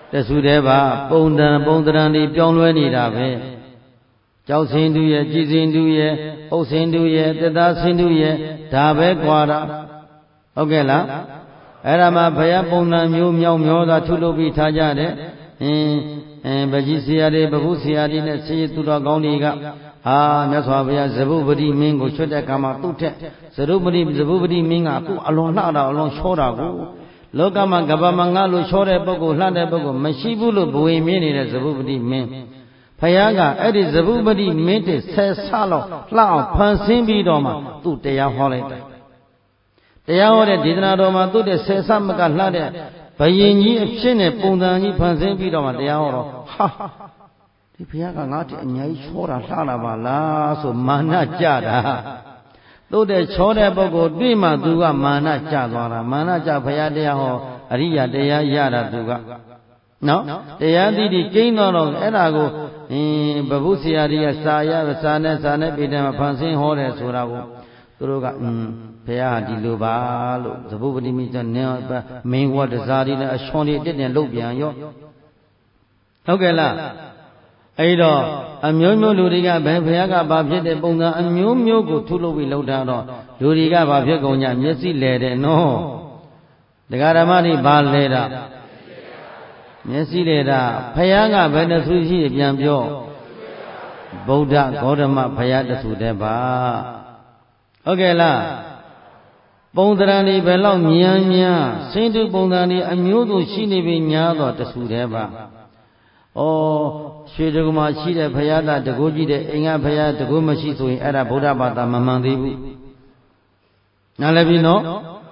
တဆူတဲ့ပါပုံတန်ပုံတရံဒီပြောင်းလဲနေတာပဲကြောက်စင်တူရဲ့ကြည်စင်တူရဲ့အုပ်စင်တူရဲ့တသားစင်တူရဲ့ဒါပဲကွာတာဟုတ်ကဲ့လားအဲ့ဒါမှဘုရားပုံတန်မျိုးမြောက်မျောသာထုလုပ်ပြီးထားကြတယ်အင်းအင်းဗကြီးဆရာတွေဗဟုဆရာတွေနဲ့ဆေးသူတော်ကောင်းတွေကအာမြတ်စွာဘုရားဇဗုပတိမင်းကိုချွတ်တဲ့အခါမှာသူ့ထက်ဇဗုပတိဇဗုပတိမင်းကအခုအလွန်လှတာအလွန်ချောတာကိုလောကမှာကပ္ပမငါလို့ချောတဲ့ပုဂ္ဂိုလ်လှတဲ့ပုဂ္ဂိုလ်မရှိဘူးလို့ဘဝမြင်နေတဲ့ဇဗုပတိမင်းဘုရားကအဲ့ဒီဇဗုပတိမင်းတဲ့ဆယ်ဆလောက်လှအောင်ဖန်ဆင်းပြီးတော့မှသူ့တရားဟောလိုက်တယ်တရားဟောတဲ့ဒေသနာတော်မှာသူ့တဲ့ဆယ်ဆမကလှတဲ့ဘယင်ကြီးအဖြစ်နဲ့ပုံစံကြီးဖန်ဆင်းပြီးတော့မှတရားဟောတော့ဟာဒီဘုရားကငါ့တဲ့အညာကြီးချောတာလှလာပါလားဆိုမာနကြတာတို့တဲ့ချောတဲ့ပုဂ္ဂိုလ်တွေ့မှသူကမာနကြသွားတာမာနကြဘုရားတရားဟောအရိယာတရားရတာသူကနော်တရားတိတိကျင်းတော့တော့အဲ့ဒါကိုအင်းဘုဗုဆရာကြီးကစာရစာနဲ့စာနဲ့ပြည်တယ်မှာဖန်ဆင်းဟောတယ်ဆိုတာကိုသူတို့ကအင်းဘုရားဒီလိုပါလို့သဘုပတိမိတ်နင်းမင်းဝတ်တစားဒီနဲ့အချွန်လေးတက်တင်လုတ်ပြန်ရောဟုတ်ကဲ့လားအဲ့တော့အမျိုးမျိုးလူတွေကဘယ်ဘုရားကဘာဖြစ်တဲ့ပုံစံအမျိုးမျိုးကိုထုလုပ်ပြီးလှုပ်ထားတော့လူတွေကဘာဖြစ်ကုန်ကြမျက်စိလဲတယ်နော်တရားဓမ္မတွေဘာလဲတာမျက်စိလဲတာဘုရားကဘယ်နှဆူရှိပြန်ပြောဗုဒ္ဓဂေါတမဘုရားတဆူတဲ့ပါဟုတ်ကဲ့လားပုံသဏ္ဍာန်တွေဘယ်လောက်ဉာဏ်များစိတ်တုပုံသဏ္ဍာန်တွေအမျိုးစုရှိနေပြီညာတော့တဆူတဲ့ပါဩရွှေတကူမှာရှိတဲ့ဘုရားသားတကူကြည့်တဲ့အိမ်ကဘုရားတကူမရှိဆိုရင်အဲ့ဒါဗုဒ္ဓဘာသာမမှန်သေးဘူးနားလည်ပြီနော်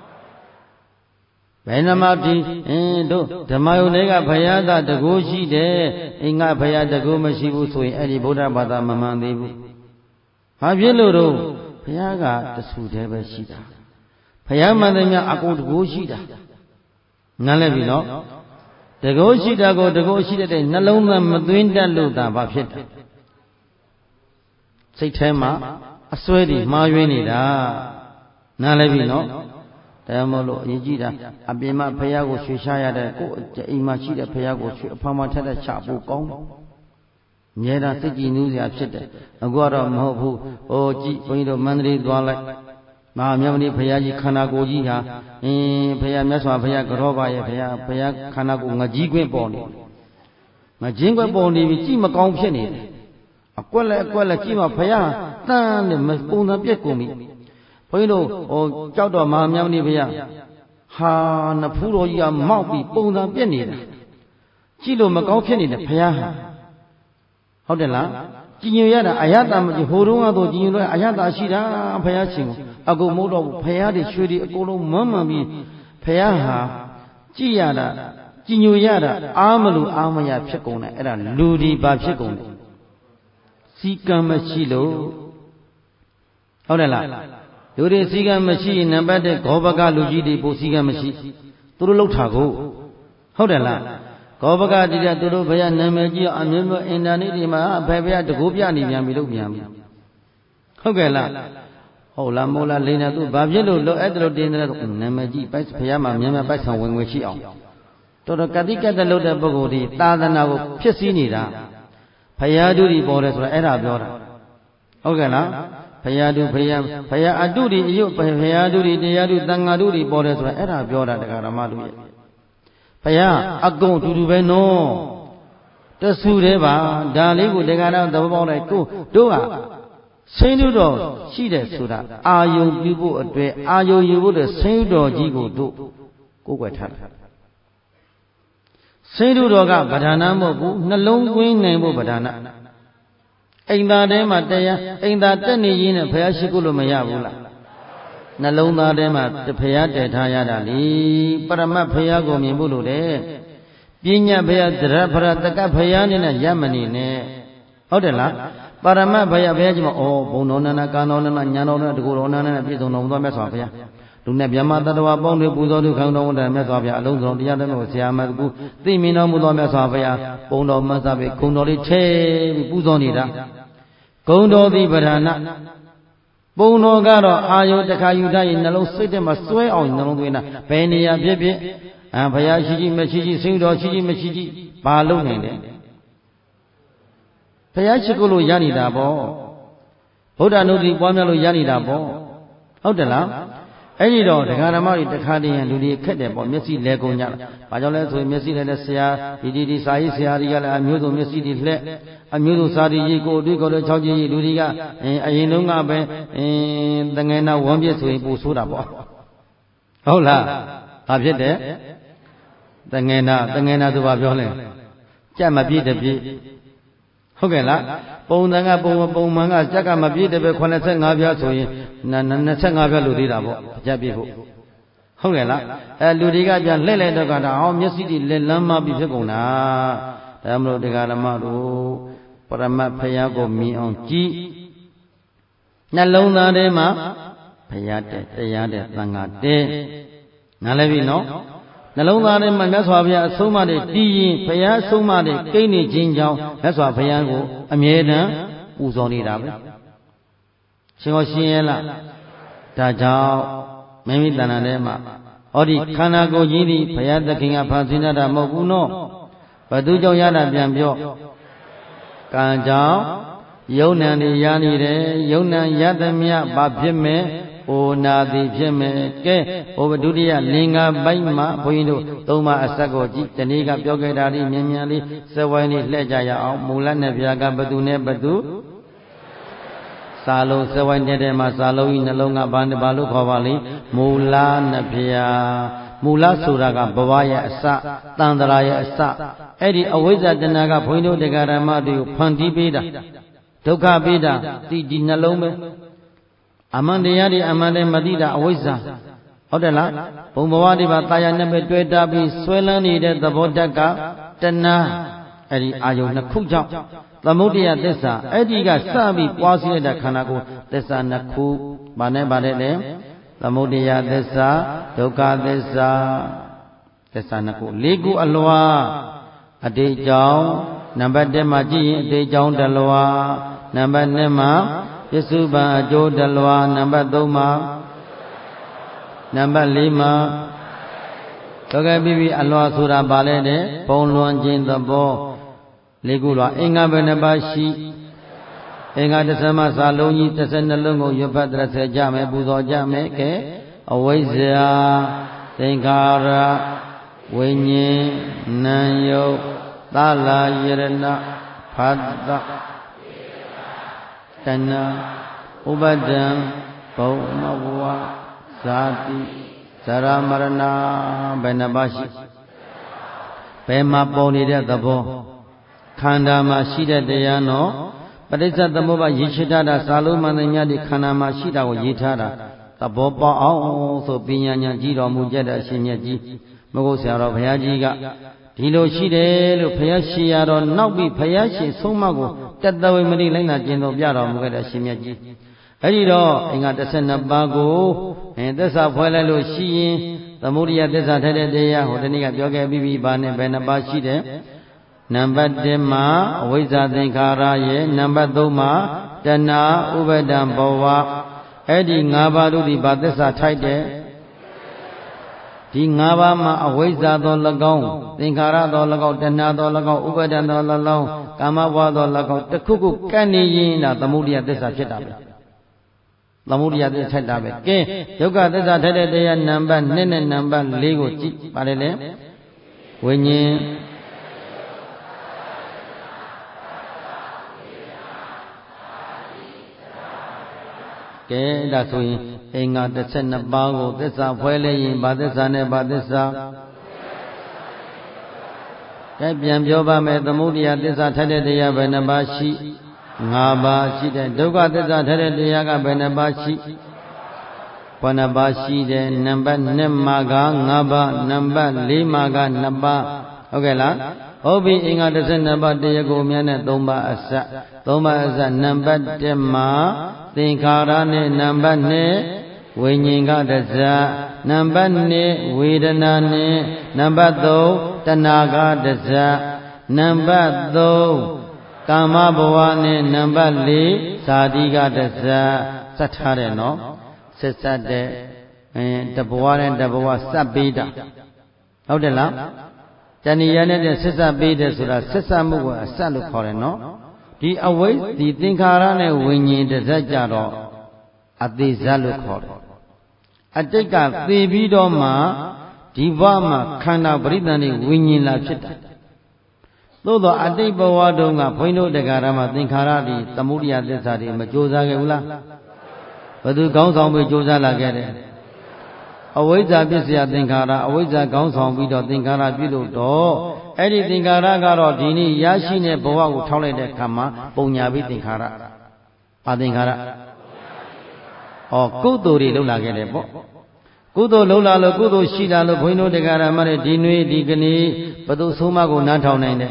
ဘယ်နှမဒီအင်းတို့ဓမ္မယုံတွေကဘုရားသားတကူရှိတယ်အိမ်ကဘုရားတကူမရှိဘူးဆိုရင်အဲ့ဒီဗုဒ္ဓဘာသာမမှန်သေးဘူးဘာဖြစ်လို့တော့ဘုရားကတဆူတည်းပဲရှိတာဘုရားမှန်တယ်များအကုန်တကူရှိတာနားလည်ပြီနော်တကောရှိတာကိုတကောရှိတဲ့နှလုံးသားမသွင်းတတ်လို့သာဘာဖြစ်တာစိတ်ထဲမှာအစွဲတွေမှားယွင်းနေတာနားလည်ပြီနော်တရားမို့လို့အရေးကြီးတာအပြင်မှာဖះကိုရွှေရှားရတဲ့ကိုယ်အိမ်မှာရှိတဲ့ဖះကိုရွှေအဖမ်းမထက်တဲ့ချဖို့ကောင်းမြဲတာစိတ်ကြည်နူးစရာဖြစ်တယ်အခုကတော့မဟုတ်ဘူးဟိုကြည့်ဘုန်းကြီးတို့မန္တလေးသွားလိုက်မဟာမြတ်မဏိဘုရားကြီးခန္ဓာကိုယ်ကြီးဟာအင်းဘုရားမြတ်စွာဘုရားကရောပါရဲ့ဘုရားဘုရားခန္ဓာကိုယ်ငကြီးခွင့်ပေါ်နေငကြီးခွင့်ပေါ်နေပြီကြည့်မကောင်းဖြစ်နေတယ်အကွက်လက်အကွက်လက်ကြည့်မှဘုရားတန်းနဲ့ပုံစံပြက်ကုန်ပြီဘုန်းကြီးတို့ဟိုကြောက်တော်မဟာမြတ်မဏိဘုရားဟာနဖူးတော်ကြီးကမောက်ပြီးပုံစံပြက်နေတာကြည့်လို့မကောင်းဖြစ်နေတယ်ဘုရားဟာဟုတ်တယ်လားကြည်ညိုရတာအယတမကြီးဟိုတုန်းကတော့ကြည်ညိုလို့အယတရှိတာဘုရားရှင်ကိုအကုန်မို့တော့ဘုရားတွေရွှေတွေအကုန်လုံးမွမ်းမံပြီးဘုရားဟာကြည်ရတာကြည်ညိုရတာအားမလို့အားမရဖြစ်ကုန်တယ်အဲ့ဒါလူဒီပါဖြစ်ကုန်တယ်စီကံမရှိလို့ဟုတ်တယ်လားလူတွေစီကံမရှိရင်နံပါတ်တစ်ဂောဘကလူကြီးတွေပိုစီကံမရှိသူတို့လှုပ်တာကိုဟုတ်တယ်လားကောပကတိရသူတို့ဘုရားနာမည်ကြီးအမျိုးမျိုးအင်တာနက်တွေမှာဘယ်ဘုရားတကူပြနေပြန်ပြီလို့ပြန်ပြီဟုတ်ကဲ့လားဟုတ်လားမို့လားလိန်နာသူဘာဖြစ်လို့လို့အဲ့ဒါလို့တင်းတယ်နာမည်ကြီးပိုက်ဘုရားမှာမြန်မြန်ပိုက်ဆောင်ဝင်ဝင်ရှိအောင်တော်တော်ကတိကတ်တဲ့လို့တဲ့ပုဂ္ဂိုလ်ဒီသာသနာကိုဖြစ်စည်းနေတာဘုရားတို့ဒီပေါ်တယ်ဆိုတာအဲ့ဒါပြောတာဟုတ်ကဲ့လားဘုရားတို့ဘုရားဘုရားအတုဒီအယုတ်ဘုရားတို့ဒီတရားတို့သံဃာတို့ဒီပေါ်တယ်ဆိုတာအဲ့ဒါပြောတာတရားဓမ္မတို့ရဲ့ဘုရားအကုန်တူတူပဲနော်တဆူသေးပါဒါလေးကိုတရားတော်သဘောပေါက်လိုက်ကိုတို့ဟာစိတ်တော်ရှိတယ်ဆိုတာအာယုံပြုဖို့အတွက်အာယုံယူဖို့တဲ့စိတ်တော်ကြီးကိုတို့ကိုယ်ွယ်ထားတယ်စိတ်တော်ကဗဒနာမဟုတ်ဘူးနှလုံးသွင်းနိုင်ဖို့ဗဒနာအိမ်သာထဲမှာတရားအိမ်သာတက်နေရင်းနဲ့ဘုရားရှိခိုးလို့မရဘူးလားနှလုံးသားထဲမှာဘုရားတည်ထားရတာလေပရမတ်ဘုရားကိုမြင်ဖို့လို့တဲ့ပညာဘုရားသရဖရတကဘုရားနဲ့ရမနေနဲ့ဟုတ်တယ်လားပရမတ်ဘုရားဘုရားကြီးမှာဩဘုံတော်နန္ဒကာတော်နန္ဒညာတော်နန္ဒတကူတော်နန္ဒနဲ့ပြည့်စုံတော်မူသောမြတ်စွာဘုရားလူနဲ့မြမတတဝပေါင်းတွေပူဇော်သူခံတော်မူတဲ့မြတ်စွာဘုရားအလုံးစုံတရားတော်ကိုဆရာမကူသိမြင်တော်မူသောမြတ်စွာဘုရားပုံတော်မဆာပဲဂုံတော်လေးထဲပြီးပူဇော်နေတာဂုံတော်သည်ဗဒနာပုံတော်ကတော့အာယုတခါယူထားရင်နှလုံးစိတ်ထဲမှာစွဲအောင်နှလုံးသွင်းတာဘယ်နေရာဖြစ်ဖြစ်အာဘုရားရှိရှိမရှိရှိစိတ်တော်ရှိရှိမရှိရှိဘာလုပ်နိုင်တယ်ဘုရားရှိခိုးလို့ရနေတာပေါ့ဗုဒ္ဓနုတ္တိပွားများလို့ရနေတာပေါ့ဟုတ်တယ်လားအဲ့ဒီတော့ဒကာဓမ္မတွေတခါတည်းရလူတွေခက်တယ်ပေါ့မျက်စိလဲကုန်ကြလားဘာကြောင့်လဲဆိုရင်မျက်စိလဲတဲ့ဆရာဒီဒီဒီစာရေးဆရာတွေကလည်းအမျိုးစုံမျက်စိတွေလှက်အမျိုးစုံစာရီကြီးကိုအတွေ့ကိုလည်း၆ကြီးကြီးလူတွေကအရင်တုန်းကပဲအင်းတငယ်နာဝမ်းပြည့်ဆိုရင်ပူဆိုးတာပေါ့ဟုတ်လားဘာဖြစ်တယ်တငယ်နာတငယ်နာသူဘာပြောလဲကြက်မပြည့်တပြည့်ဟုတ်ကဲ့လားပုံသံကပုံပုံမှန်ကကြက်ကမပြည့်တဲ့ပဲeighty-fiveပြားဆိုရင်twenty-fiveပြားလို့သေးတာပေါ့ကြက်ပြည့်ဖို့ဟုတ်ကဲ့လားအဲလူတွေကပြန်လှည့်လိုက်တော့ကတော့အောင်မျက်စိတွေလက်လမ်းမပြီးဖြစ်ကုန်တာဒါမှမဟုတ်တရားဓမ္မတို့ပရမတ်ဖရာကိုမြင်အောင်ကြည့်နှလုံးသားထဲမှာဖရာတဲ့တရားတဲ့သံဃာတဲ့နားလည်ပြီနော်နှလုံးသားထဲမှာမြတ်စွာဘုရားအဆုံးအမတွေတည်ရင်ဘုရားအဆုံးအမတွေကိန်းနေခြင်းကြောင့်မြတ်စွာဘုရားကိုအမြဲတမ်းပူဇော်နေတာပဲရှင်တော်ရှင်းရဲ့လားဒါကြောင့်မိမိတဏ္ဍာထဲမှာဟောဒီခန္ဓာကိုယ်ကြီးဒီဘုရားသခင်ကဖန်ဆင်းတာမဟုတ်ဘူးနော်ဘသူကြောင့်ရတာပြန်ပြောကံကြောင့်ယုံ nant တွေရနေတယ်ယုံ nant ရသမျှဘာဖြစ်မဲ့အိုနာသည်ဖြစ်မယ်ကဲဟိုဒုတိယလင်္ကာပိုင်းမှာဘုန်းကြီးတို့သုံးပါအဆက်ကိုကြည့်တနေ့ကပြောခဲ့တာဒီမြန်မြန်လေးစက်ဝိုင်းလေးလှည့်ကြရအောင်မူလနဲ့ဗျာကဘသူနဲ့ဘသူစာလုံးစက်ဝိုင်းတဲ့ထဲမှာစာလုံးကြီးနှလုံးကဘာဘာလို့ခေါ်ပါလိမ့်မူလနဲ့ဗျာမူလဆိုတာကဘဝရဲ့အစတန်တရာရဲ့အစအဲ့ဒီအဝိဇ္ဇတဏှာကဘုန်းကြီးတို့တရားဓမ္မတွေကိုဖန်တီးပေးတာဒုက္ခပေးတာဒီဒီနှလုံးပဲအမှန်တရားတွေအမှန်တည်းမသိတာအဝိဇ္ဇာဟုတ်တယ်လားဘုံဘဝတွေပါတာယာနဲ့ပဲတွေ့တာပြီးဆွဲလန်းနေတဲ့သဘောတက်ကတဏှာအဲ့ဒီအာယုန်နှစ်ခုကြောင့်သမုဒိယသစ္စာအဲ့ဒီကစပြီးပွားစီရတဲ့ခန္ဓာကိုယ်သစ္စာနှစ်ခုဗာနဲ့ဗာတဲ့လေသမုဒိယသစ္စာဒုက္ခသစ္စာသစ္စာနှစ်ခုလေးခုအလွာအတိတ်ကြောင့်နံပါတ်oneမှာကြည့်ရင်အတိတ်ကြောင့်တလွာနံပါတ်twoမှာပစ္စုပန်အကျိုးတလွာနံပါတ်threeမှာနံပါတ်fourမှာတော့ကဲပြီးပြီအလွာဆိုတာဗာလဲတဲ့ဘုံလွန်ခြင်းသဘောလေးခုလွာအင်္ဂါဘယ်နှပါရှိအင်္ဂါတစ်စမစာလုံးကြီးthirty-twoလုံးကိုရွတ်ဖတ်သကြမယ်ပူဇော်ကြမယ်ကဲအဝိဇ္ဇာသင်္ခါရဝိညာဉ်နာယုတ်သလာယရဏဖတ်တတဏဥပဒံဘုံမဘဝဇာတိဇရမရဏဘယ်နှပါရှိဘယ်မှာပေါ်နေတဲ့သဘောခန္ဓာမှာရှိတဲ့တရားနော်ပဋိစ္စသမုပ္ပါရေးချထားတာစာလုံးမှန်တဲ့များဒီခန္ဓာမှာရှိတာကိုရေးထားတာသဘောပေါက်အောင်ဆိုပညာဉာဏ်ကြီးတော်မူကြတဲ့အရှင်မြတ်ကြီးမဟုတ်ဆရာတော်ဘုရားကြီးကဒီလိုရှိတယ်လို့ဘုရားရှိရတော့နောက်ပြီးဘုရားရှင်ဆုံးမကိုတတဝိမတိလိုက်နာကျင့်တော်ပြတော်မူခဲ့တဲ့အရှင်မြတ်ကြီးအဲ့ဒီတော့အင်္ဂါtwelveပါးကိုအဲသစ္စာဖွဲ့လိုက်လို့ရှိရင်သမုဒိယသစ္စာထက်တဲ့တရားဟိုတနေ့ကပြောခဲ့ပြီးပြီဘာနဲ့ဘယ်နှပါးရှိတယ်နံပါတ်oneမှာအဝိဇ္ဇာသင်္ခါရရဲ့နံပါတ်threeမှာတဏှာဥပါဒံဘဝအဲ့ဒီ၅ပါးတို့ဒီဘာသစ္စာထိုက်တယ်ဒီ၅ပါးမှာအဝိဇ္ဇာသော၎င်းသင်္ခါရသော၎င်းတဏှာသော၎င်းဥပါဒံသော၎င်းကာမဘဝသော၎င်းတစ်ခုခုကန့်နေရင်ဒါသမုဒိယသစ္စာဖြစ်တာပဲသမုဒိယသစ္စာထက်တာပဲကဲဒုက္ခသစ္စာထက်တဲ့တရားနံပါတ်twoနဲ့နံပါတ်fourကိုကြည့်ပါတယ်လေဝိညာဉ်ကဲဒါဆိုရင်အင်္ဂါtwelveပါးကိုသစ္စာဖွဲ့လဲရင်ဘာသစ္စာနဲ့ဘာသစ္စာကဲပြန်ပြောပါမယ်သမုဒိယသစ္စာထက်တဲ့တရားဘယ်နှပါးရှိfiveပါးရှိတယ်ဒုက္ခသစ္စာထက်တဲ့တရားကဘယ်နှပါးရှိဘယ်နှပါးရှိတယ်နံပါတ်twoမှာကfiveပါးနံပါတ်fourမှာကtwoပါးဟုတ်ကဲ့လားဟုတ်ပြီအင်္ဂါtwelveပါးတရားကိုမြတ်နဲ့threeပါးအစthreeပါးအစနံပါတ်oneမှာသင်္ခါရနဲ့နံပါတ်twoဝိညာဉ်ကတဇနံပါတ်twoဝေဒနာနဲ့နံပါတ်threeတဏှာကတဇနံပါတ်threeကာမဘဝနဲ့နံပါတ်fourဇာတိကတဇစတ်ထားတယ်နော်ဆက်စတ်တဲ့အဲတဘဝနဲ့တဘဝစပ်ပေးတာဟုတ်တယ်လားတဏှာနဲ့ဆက်စပ်ပေးတယ်ဆိုတာဆက်စပ်မှုကိုအစပ်လို့ခေါ်တယ်နော်ဒီအဝိဇ္ဒီသင်္ခါရနဲ့ဝိညာဉ်တစ်စက်ကြတော့အသေးဇတ်လို့ခေါ်တယ်အတိတ်ကသေပြီးတော့မှဒီဘဝမှာခန္ဓာပရိသန္တိဝိညာဉ်လာဖြစ်တာသို့တော့အတိတ်ဘဝတုန်းကဘုန်းကြီးတို့တရားဓမ္မသင်္ခါရတွေသမုဒိယသစ္စာတွေမကြိုးစားခဲ့ဘူးလားဘယ်သူကောင်းဆောင်ပြီးကြိုးစားလာခဲ့တယ်အဝိဇ္ဇာပစ္စယသင်္ခါရအဝိဇ္ဇာကောင်းဆောင်ပြီးတော့သင်္ခါရပြုလို့တော့အဲ့ဒီသင်္ခါရကတော့ဒီနေ့ရရှိတဲ့ဘဝကိုထောက်လိုက်တဲ့အခါမှာပုံညာပြီးသင်္ခါရပါသင်္ခါရဩကုသိုလ်တွေလုပ်လာခဲ့တယ်ပေါ့ကုသိုလ်လုပ်လာလို့ကုသိုလ်ရှိလာလို့ဘုန်းကြီးတို့တရားဓမ္မတွေဒီနေ့ဒီကနေ့ဘယ်သူဆုံးမကိုနားထောင်နိုင်တယ်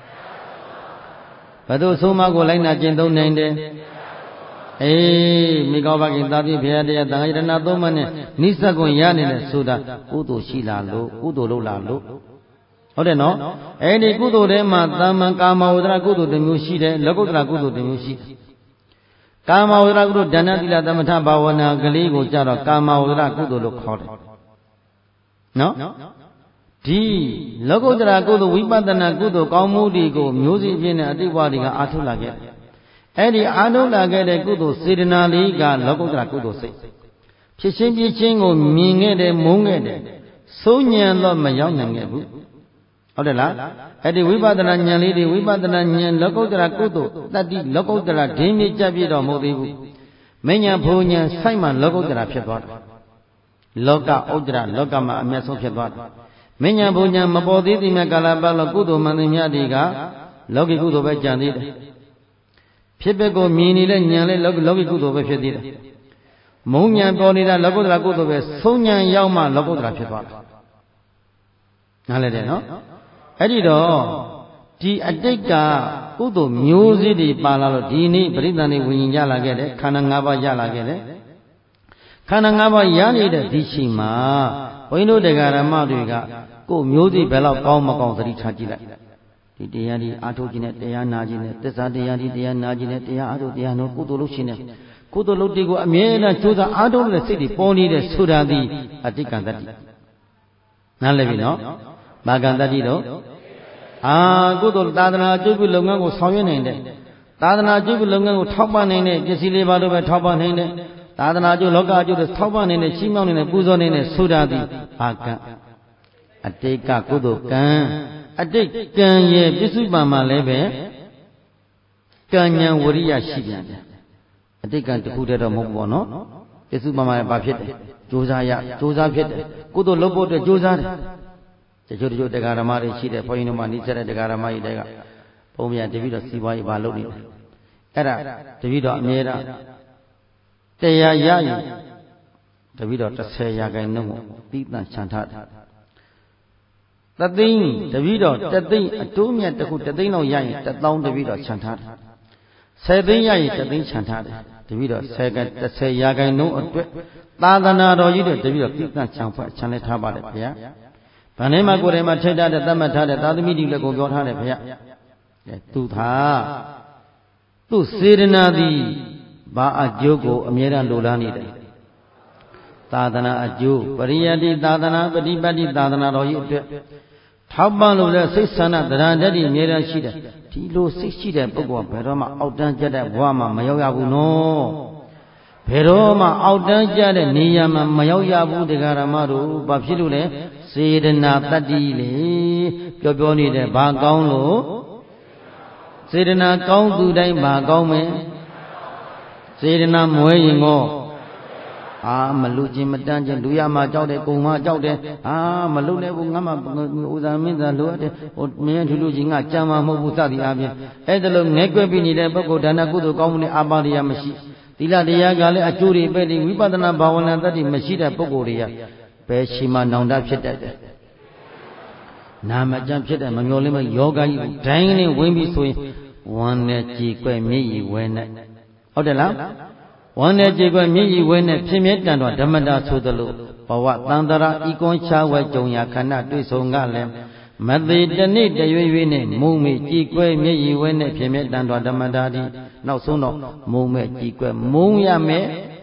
ဘယ်သူဆုံးမကိုလိုက်နာကျင့်သုံးနိုင်တယ်အေးမိကောဘခင်သာတိဘုရားတရားတန်ခါရဏသုံးပါးနဲ့နိစ္စကွန်ရနေတယ်ဆိုတာကုသိုလ်ရှိလာလို့ကုသိုလ်လုပ်လာလို့ဟုတ်တယ်နော်အဲ့ဒီကုသိုလ်ထဲမှာတာမန်ကာမဝဒရကုသိုလ်တစ်မျိုးရှိတယ်လောကုတ္တရာကုသိုလ်တစ်မျိုးရှိတယ်ကာမဝဒရကုသိုလ်ဒါနသီလသမထဘာဝနာကလေးကိုကြတော့ကာမဝဒရကုသိုလ်လို့ခေါ်တယ်နော်ဒီလောကုတ္တရာကုသိုလ်ဝိပဿနာကုသိုလ်ကောင်းမှုတွေကိုမျိုးစိပြည့်နဲ့အတိတ်ဘဝတွေကအားထုတ်လာခဲ့အဲ့ဒီအားထုတ်လာခဲ့တဲ့ကုသိုလ်စေတနာလေးကလောကုတ္တရာကုသိုလ်စိတ်ဖြစ်ချင်းပြချင်းကိုမြင်ခဲ့တယ်မုန်းခဲ့တယ်စိုးညံတော့မရောက်နိုင်ခဲ့ဘူးဟုတ်တယ်လားအဲ့ဒီဝိပဿနာဉာဏ်လေးတွေဝိပဿနာဉာဏ်လောကုတ္တရာကုသိုလ်တတ္တိလောကုတ္တရာဒင်းမြစ်ကြပြည့်တော်မဟုတ်သေးဘူးမဉ္ဇဉ်ဘုံဉာဏ်ဆိုင်မှလောကုတ္တရာဖြစ်သွားတယ်လောကဥဒ္ဒရာလောကမှာအမျက်ဆုံးဖြစ်သွားတယ်မဉ္ဇဉ်ဘုံဉာဏ်မပေါ်သေးသည်မြတ်ကာလပတ်လောကုသိုလ်မှန်သည်မြတ်တွေကလောကီကုသိုလ်ပဲကြံသေးတယ်ဖြစ်ပက်ကိုမြင်နေတဲ့ဉာဏ်လေးလောကီကုသိုလ်ပဲဖြစ်သေးတယ်မုံဉာဏ်ပေါ်နေတာလောကုတ္တရာကုသိုလ်ပဲဆုံးဉာဏ်ရောက်မှလောကုတ္တရာဖြစ်သွားတယ်နားလည်တယ်နော်အဲ့ဒီတော့ဒီအတိတ်ကကုသိုလ်မျိုးစေ့တွေပါလာလို့ဒီနေ့ပရိသန္တိဝိညာဉ်ရလာခဲ့တယ်ခန္ဓာ၅ပါးရလာခဲ့တယ်ခန္ဓာ၅ပါးရနေတဲ့ဒီချိန်မှာဘုန်းကြီးတို့တရားဓမ္မတွေကကိုယ်မျိုးစေ့ဘယ်လောက်ကောင်းမကောင်းသတိထားကြည့်လိုက်ဒီတရားဒီအာထုတ်ခြင်းနဲ့တရားနာခြင်းနဲ့သစ္စာတရားဒီတရားနာခြင်းနဲ့တရားအာထုတ်တရားနော်ကုသိုလ်လုပ်ခြင်းနဲ့ကုသိုလ်လုပ်တွေကိုအမြဲတမ်းကြိုးစားအာထုတ်တဲ့စိတ်တွေပေါ်နေတဲ့ဆိုတာဒီအတိတ်ကံတတ္တိနားလည်ပြီနော်ဘာကံတတ္တိတော့အာကုသိုလ်သာသနာကျုပ်ပြုလုပ်ငန်းကိုဆောင်ရွက်နိုင်တယ်သာသနာကျုပ်ပြုလုပ်ငန်းကိုထောက်ပံ့နိုင်တဲ့ပစ္စည်းလေးပါတော့ပဲထောက်ပံ့နိုင်တယ်သာသနာကျုပ်လောကအကျုပ်တွေထောက်ပံ့နိုင်တဲ့ရှင်းမြောင်းနေတဲ့ပူဇော်နေတဲ့ဆိုတာဒီဘာကံအတိတ်ကကုသိုလ်ကံအတိတ်ကံရဲ့ပစ္စုပန်မှာလည်းပဲကံဉဏ်ဝရိယရှိပြန်တယ်အတိတ်ကံတစ်ခုတည်းတော့မဟုတ်ဘူးပေါ့နော်ပစ္စုပန်မှာဘာဖြစ်တယ်ကြိုးစားရကြိုးစားဖြစ်တယ်ကုသိုလ်လုပ်ဖို့အတွက်ကြိုးစားတယ်တချို့တချို့တရားဓမ္မတွေရှိတယ်ဘုန်းကြီးတို့မှနိစ္စတဲ့တရားဓမ္မကြီးတွေကဘုံမြန်တပည့်တော်စီပွားရေးဘာလုပ်နေလဲအဲ့ဒါတပည့်တော်အမြဲတမ်းတရားရရင်တပည့်တော်တစ်ဆယ်ရာခိုင်နှုန်းကိုပြီးတန်ချန်ထားတယ်တသိန်းတပည့်တော်တသိန်းအတိုးမြတ်တစ်ခုတသိန်းလောက်ရရင်တစ်သောင်းတပည့်တော်ချန်ထားတယ်ဆယ်သိန်းရရင်တစ်သိန်းချန်ထားတယ်တပည့်တော်ဆယ်ကတစ်ဆယ်ရာခိုင်နှုန်းအတွက်သာသနာတော်ကြီးတွေတပည့်တော်ပြီးတန်ချန်ဖတ်ချန်လဲထားပါတယ်ဗျာဗန်ထဲမှာကိုယ်ထဲမှာထိတ်ထားတဲ့သတ်မှတ်ထားတဲ့သာသမီတိလည်းကိုပြောထားတယ်ဗျာသူသာသူစေရနာသည်ဘာအကျိုးကိုအမြဲတမ်းလိုလားနေတယ်သာသနာအကျိုးပရိယတိသာသနာပฏิပတ်တိသာသနာတော်ကြီးအတွက်ထောက်ပံ့လို့လဲစိတ်ဆန္ဒတရားတည်းအမြဲတမ်းရှိတယ်ဒီလိုစိတ်ရှိတဲ့ပုဂ္ဂိုလ်ဘယ်တော့မှအောက်တန်းကျတဲ့ဘဝမှာမရောက်ရဘူးနော်ဘယ်တော့မှအောက်တန်းကျတဲ့နေရာမှာမရောက်ရဘူးတရားဓမ္မတို့ဘာဖြစ်လို့လဲစေတနာတတ္တိလေပြောပြောနေတယ်ဘာကောင်းလို့စေတနာကောင်းသူတိုင်းဘာကောင်းမယ်စေတနာမွဲရင်ကောအာမလူချင်းမတန်းချင်းလူရမှာကြောက်တယ်ကုံမကြောက်တယ်အာမလူနဲ့ဘူးငါမှဥဇာမင်းသားလိုအပ်တယ်ဟိုမင်းထူးထူးချင်းငါကြံမှာမဟုတ်ဘူးစသည်အားဖြင့်အဲ့ဒါလို့ငဲကွက်ပြီးနေတဲ့ပုဂ္ဂိုလ်ဒါနကုသိုလ်ကောင်းမှုနဲ့အာပါရိယမရှိသီလတရားကလည်းအကျိုးတွေပဲဒီဝိပဿနာဘာဝနာတတ္တိမရှိတဲ့ပုဂ္ဂိုလ်တွေကဘယ်ရှိမှနောင်တဖြစ်တတ်တယ်နာမကျမ်းဖြစ်တဲ့မမျောလင်းမယောဂကြီးဒိုင်းနဲ့ဝင်ပြီးဆိုရင်ဝမ်းနဲ့ကြည်ကွက်မြည်ရည်ဝဲနဲ့ဟုတ်တယ်လားဝမ်းနဲ့ကြည်ကွက်မြည်ရည်ဝဲနဲ့ဖြစ်မြဲတန်တော်ဓမ္မတာဆိုသလိုဘဝတန်တရာဤကွန်ချဝဲကြုံရာခန္ဓာတွေ့ဆုံကလည်းမသေးတနေ့တရွေ့ရွေ့နဲ့မုံမေကြည်ကွက်မြည်ရည်ဝဲနဲ့ဖြစ်မြဲတန်တော်ဓမ္မတာဒီနောက်ဆုံးတော့မုံမဲ့ကြည်ကွက်မုံရမယ်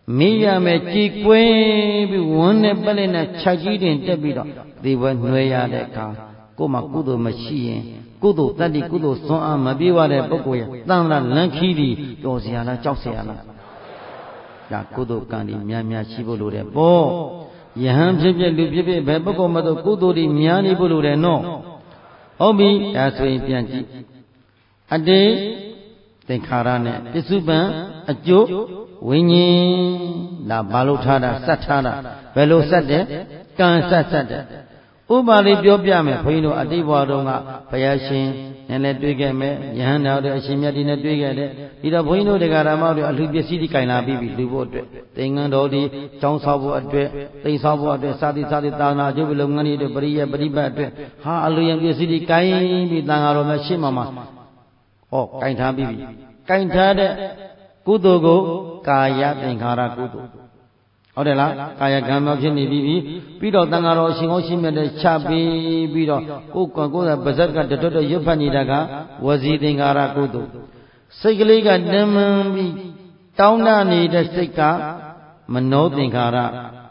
မေးရမယ်ကြည်ကွင်းပြီးဝန်းနဲ့ပက်လက်နဲ့ခြေကြီးတင်တက်ပြီးတော့ဒီဘွယ်နှွဲရတဲ့အခါကိုယ်မှာကုသိုလ်မရှိရင်ကုသိုလ်တတ္တိကုသိုလ်စွမ်းအားမပြေဝတဲ့ပုဂ္ဂိုလ်ရဲ့တန်ត្រလန်းခီးပြီးတော်เสียလားကြောက်เสียလားဒါကုသိုလ်ကံဒီများများရှိဖို့လိုတယ်ပေါ့ယဟန်ဖြစ်ဖြစ်လူဖြစ်ဖြစ်ဘယ်ပုဂ္ဂိုလ်မှတော့ကုသိုလ်ဒီများနေဖို့လိုတယ်နော်ဟုတ်ပြီဒါဆိုရင်ပြန်ကြည့်အတေသင်္ခါရနဲ့ပစ္စုပန်အကျိုးဝိညာဉ်ဒါဘာလို့ထားတာစက်ထားတာဘယ်လိုစက်တယ်ကံစက်စက်တယ်ဥပမာလေးပြောပြမယ်ဘုန်းကြီးတို့အတိတ်ဘဝတုန်းကဘုရားရှင်နဲ့လည်းတွေ့ခဲ့မယ်ယဟန်တော်တို့အရှင်မြတ်ဒီနဲ့တွေ့ခဲ့တယ်ဒီတော့ဘုန်းကြီးတို့တရားဓမ္မတွေအလှပစ္စည်းတွေကင်လာပြီးပြီလူဖို့အတွက်သင်္ကန်းတော်ဒီကျောင်းဆောက်ဖို့အတွက်သိဆောက်ဖို့အတွက်စာတိစာတိသာနာကျုပ်လုပ်ငန်းတွေအတွက်ပရိယပရိပတ်အတွက်ဟာအလူယံပစ္စည်းတွေကင်ပြီးတန်ဃာတော်များရှေ့မှာမှာဟောကင်ထားပြီးပြီကင်ထားတဲ့ကုသိုလ်ကိုကာယသင်္ခါရကုသိုလ်ဟုတ်တယ်လားကာယကံမြောက်ဖြစ်နေပြီးပြီးတော့တန်ဃာတော်အရှင်ကောင်းရှိမြတ်တဲ့ချပြီးပြီးတော့ကိုယ်ကိုယ်ကပါဇက်ကတတော်တော်ရွတ်ဖတ်နေတာကဝစီသင်္ခါရကုသိုလ်စိတ်ကလေးကတမန်ပြီးတောင်းတနေတဲ့စိတ်ကမနောသင်္ခါရ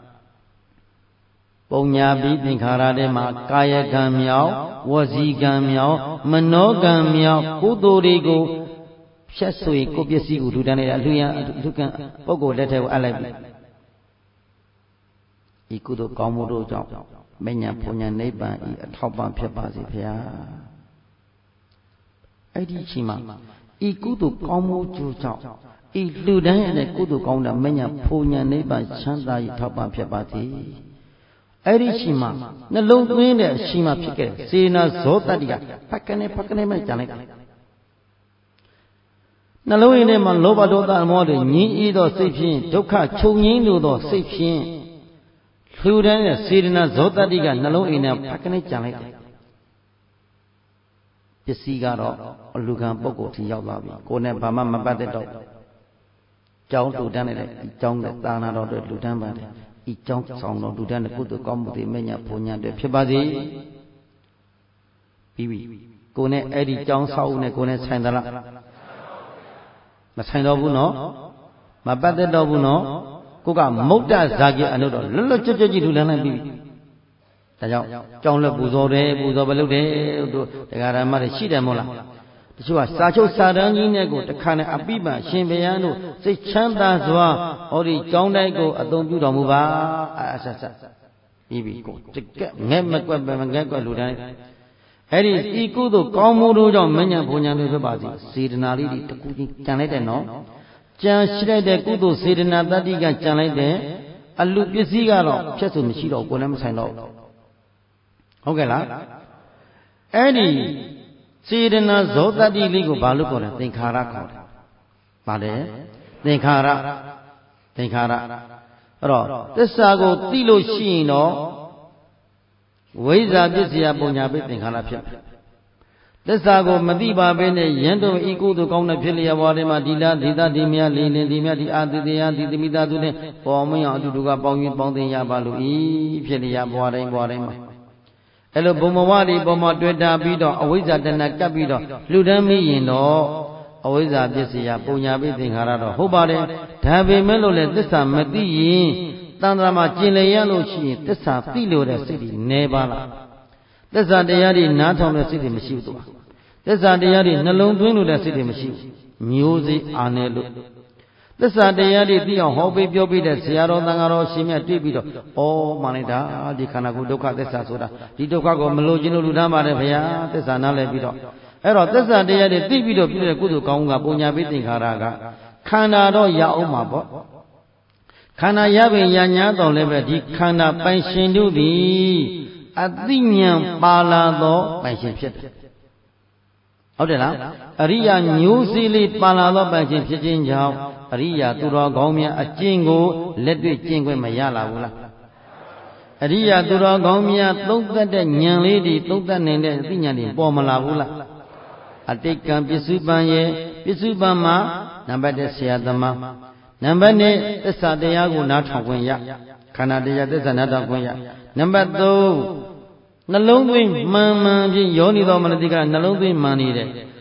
ပုံညာပြီးသင်္ခါရထဲမှာကာယကံမြောက်ဝစီကံမြောက်မနောကံမြောက်ကုသိုလ်တွေကိုဖြတ်ဆိုရင်ကိုယ်ပစ္စည်းကိုလူတန်းနေတဲ့အလှူရန်လူကံပုဂ္ဂိုလ်လက်ထဲကိုအပ်လိုက်ပြီဤကုသိုလ်ကောင်းမှုတို့ကြောင့်မဉ္ဇဉ်ဘုံညာနိဗ္ဗာန်ဤအထောက်ပံ့ဖြစ်ပါစေဖျားအဲ့ဒီချိန်မှာဤကုသိုလ်ကောင်းမှုကျိုးကြောင့်ဤလူတန်းရတဲ့ကုသိုလ်ကောင်းတာမဉ္ဇဉ်ဘုံညာနိဗ္ဗာန်ချမ်းသာဤထောက်ပံ့ဖြစ်ပါစေအဲ့ဒီချိန်မှာနှလုံးသွင်းတဲ့အချိန်မှာဖြစ်ခဲ့စေနာဇောတတ္တိကဖက်ကနေဖက်ကနေမှကြံလိုက်နှလုံးရင်းထဲမှာလောဘဒေါသအမောတွေငြင်းဤသောစိတ်ဖြင့်ဒုက္ခချုပ်ငြင်းလိုသောစိတ်ဖြင့်လူတန်းရဲ့စေတနာဇောတတ္တိကနှလုံးအိမ်ထဲဖက်ကနေကြံလိုက်တယ်ပစ္စည်းကတော့အလူခံပုဂ္ဂိုလ်ထိရောက်သွားပြီကိုယ်နဲ့ဘာမှမပတ်သက်တော့ကျောင်းလူတန်းနေတဲ့ကျောင်းတဲ့သာနာတော်တွေလူတန်းပါတယ်ဤကျောင်းဆောင်တော်လူတန်းတဲ့ကုသိုလ်ကောင်းမှုတွေမညာဘုံညာတွေဖြစ်ပါစေပြီးပြီကိုယ်နဲ့အဲ့ဒီကျောင်းဆောက်ဦးနဲ့ကိုယ်နဲ့ဆိုင်သလားမဆိုင်တော့ဘူးနော်မပတ်သက်တော့ဘူးနော်ကိုကမုဒ္ဒဇာကိအနုတော့လွတ်လွတ်ကျွတ်ကျွတ်ကြည့်လူလန်းလိုက်ပြီဒါကြောင့်ကြောင်းလက်ပူဇော်တယ်ပူဇော်ပဲလုပ်တယ်တို့တရားဓမ္မတွေရှိတယ်မို့လားတချို့ကစာချုပ်စာတမ်းကြီးနဲ့ကိုတခါနဲ့အပိပရှင်ဘုရားတို့စိတ်ချမ်းသာစွာဟောဒီကြောင်းတိုက်ကိုအသုံးပြုတော်မူပါအဆက်ဆက်ပြီးပြီကိုတကက်ငဲ့မကွက်ပဲမငဲ့ကွက်လူတိုင်းအဲ့ဒီဤကုသိုလ်ကောင်းမှုတို့ကြောင့်မဉ္ဇဉ်ဘုံညာတွေဖြစ်ပါစေစေတနာလေးတွေတကူချင်းကြံလိုက်တယ်နော်ကြံရှိလိုက်တဲ့ကုသိုလ်စေတနာတတ္တိကကြံလိုက်တဲ့အလူပစ္စည်းကတော့ဖြတ်ဆိုမရှိတော့ကိုယ်လည်းမဆိုင်တော့ဟုတ်ကဲ့လားအဲ့ဒီစေတနာဇောတတ္တိလေးကိုဘာလို့ခေါ်လဲသင်္ခါရခေါ်တယ်ဘာလဲသင်္ခါရသင်္ခါရအဲ့တော့သစ္စာကိုသိလို့ရှိရင်တော့ဝိဇ္ဇာပစ္စယပုံညာပိသင်္ခါရဖြစ်တယ်သစ္စာကိုမသိပါဘဲနဲ့ယံတော်ဤကုသိုလ်ကောင်းတဲ့ဖြစ်လျက်ဘဝထဲမှာဒီလားဒီသားဒီမြလေးလင်းဒီမြဒီအာတိတရားဒီသမိသားသူနဲ့ပေါ်မင်းအောင်အတူတူကပေါင်းရင်ပေါင်းသိရပါလို့ဤဖြစ်လျက်ဘဝတိုင်းဘဝတိုင်းမှာအဲ့လိုဘုံဘဝတွေပေါ်မှာတွေ့တာပြီးတော့အဝိဇ္ဇာတဏ္ဍကပ်ပြီးတော့လူတန်းမိရင်တော့အဝိဇ္ဇာပစ္စယပုံညာပိသင်္ခါရတော့ဟုတ်ပါတယ်ဒါပေမဲ့လို့လေသစ္စာမသိရင်တန်ត្រာမှာကျင်လည်ရလို့ရှိရင်သစ္စာသိလို့တဲ့စိတ်ကြီးနေပါလားသစ္စာတရားတွေနားထောင်တဲ့စိတ်တွေမရှိဘူးသူသစ္စာတရားတွေနှလုံးသွင်းလို့တဲ့စိတ်တွေမရှိဘူးမျိုးစေ့အာနေလို့သစ္စာတရားတွေသိအောင်ဟောပေးပြောပေးတဲ့ဆရာတော်တန်ဃာတော်ရှင်မြတ်တွေ့ပြီးတော့ဩမှန်လိုက်တာဒီခန္ဓာကိုယ်ဒုက္ခသစ္စာဆိုတာဒီဒုက္ခကိုမလို့ခြင်းလို့လူသားပါတယ်ဗျာသစ္စာနားလည်ပြီးတော့အဲ့တော့သစ္စာတရားတွေသိပြီးတော့ပြုတဲ့ကုသိုလ်ကောင်းကပုံညာပိသင်္ခါရကခန္ဓာတော့ရအောင်မှာပေါ့ခန္ဓာရပင်ရညာတော်လည်းပဲဒီခန္ဓာပိုင်ရှင်တို့သည်အသိဉာဏ်ပါလာသောပိုင်ရှင်ဖြစ်တယ်ဟုတ်တယ်လားအရိယာမျိုးစေ့လေးပါလာသောပိုင်ရှင်ဖြစ်ခြင်းကြောင့်အရိယာသူတော်ကောင်းများအကျင့်ကိုလက်တွေ့ကျင့်ခွင့်မရလာဘူးလားအရိယာသူတော်ကောင်းများသုံးသက်တဲ့ဉာဏ်လေးတွေသုံးသက်နိုင်တဲ့အသိဉာဏ်တွေပေါ်မလာဘူးလားအတိတ်ကံပစ္စုပန်ရဲ့ပစ္စုပန်မှာနံပါတ်တစ်ဆရာသမားနံပါတ်နှစ်သစ္စာတရားကိုနားထောင်ခွင့်ရခန္ဓာတရားသစ္စာနားထောင်ခွင့်ရနံပါတ်သုံးနှလုံးသွင်းမှန်မှန်ဖြင့်ယောနိသောမနတိကနှလုံးသွင်းမှန်နေတဲ့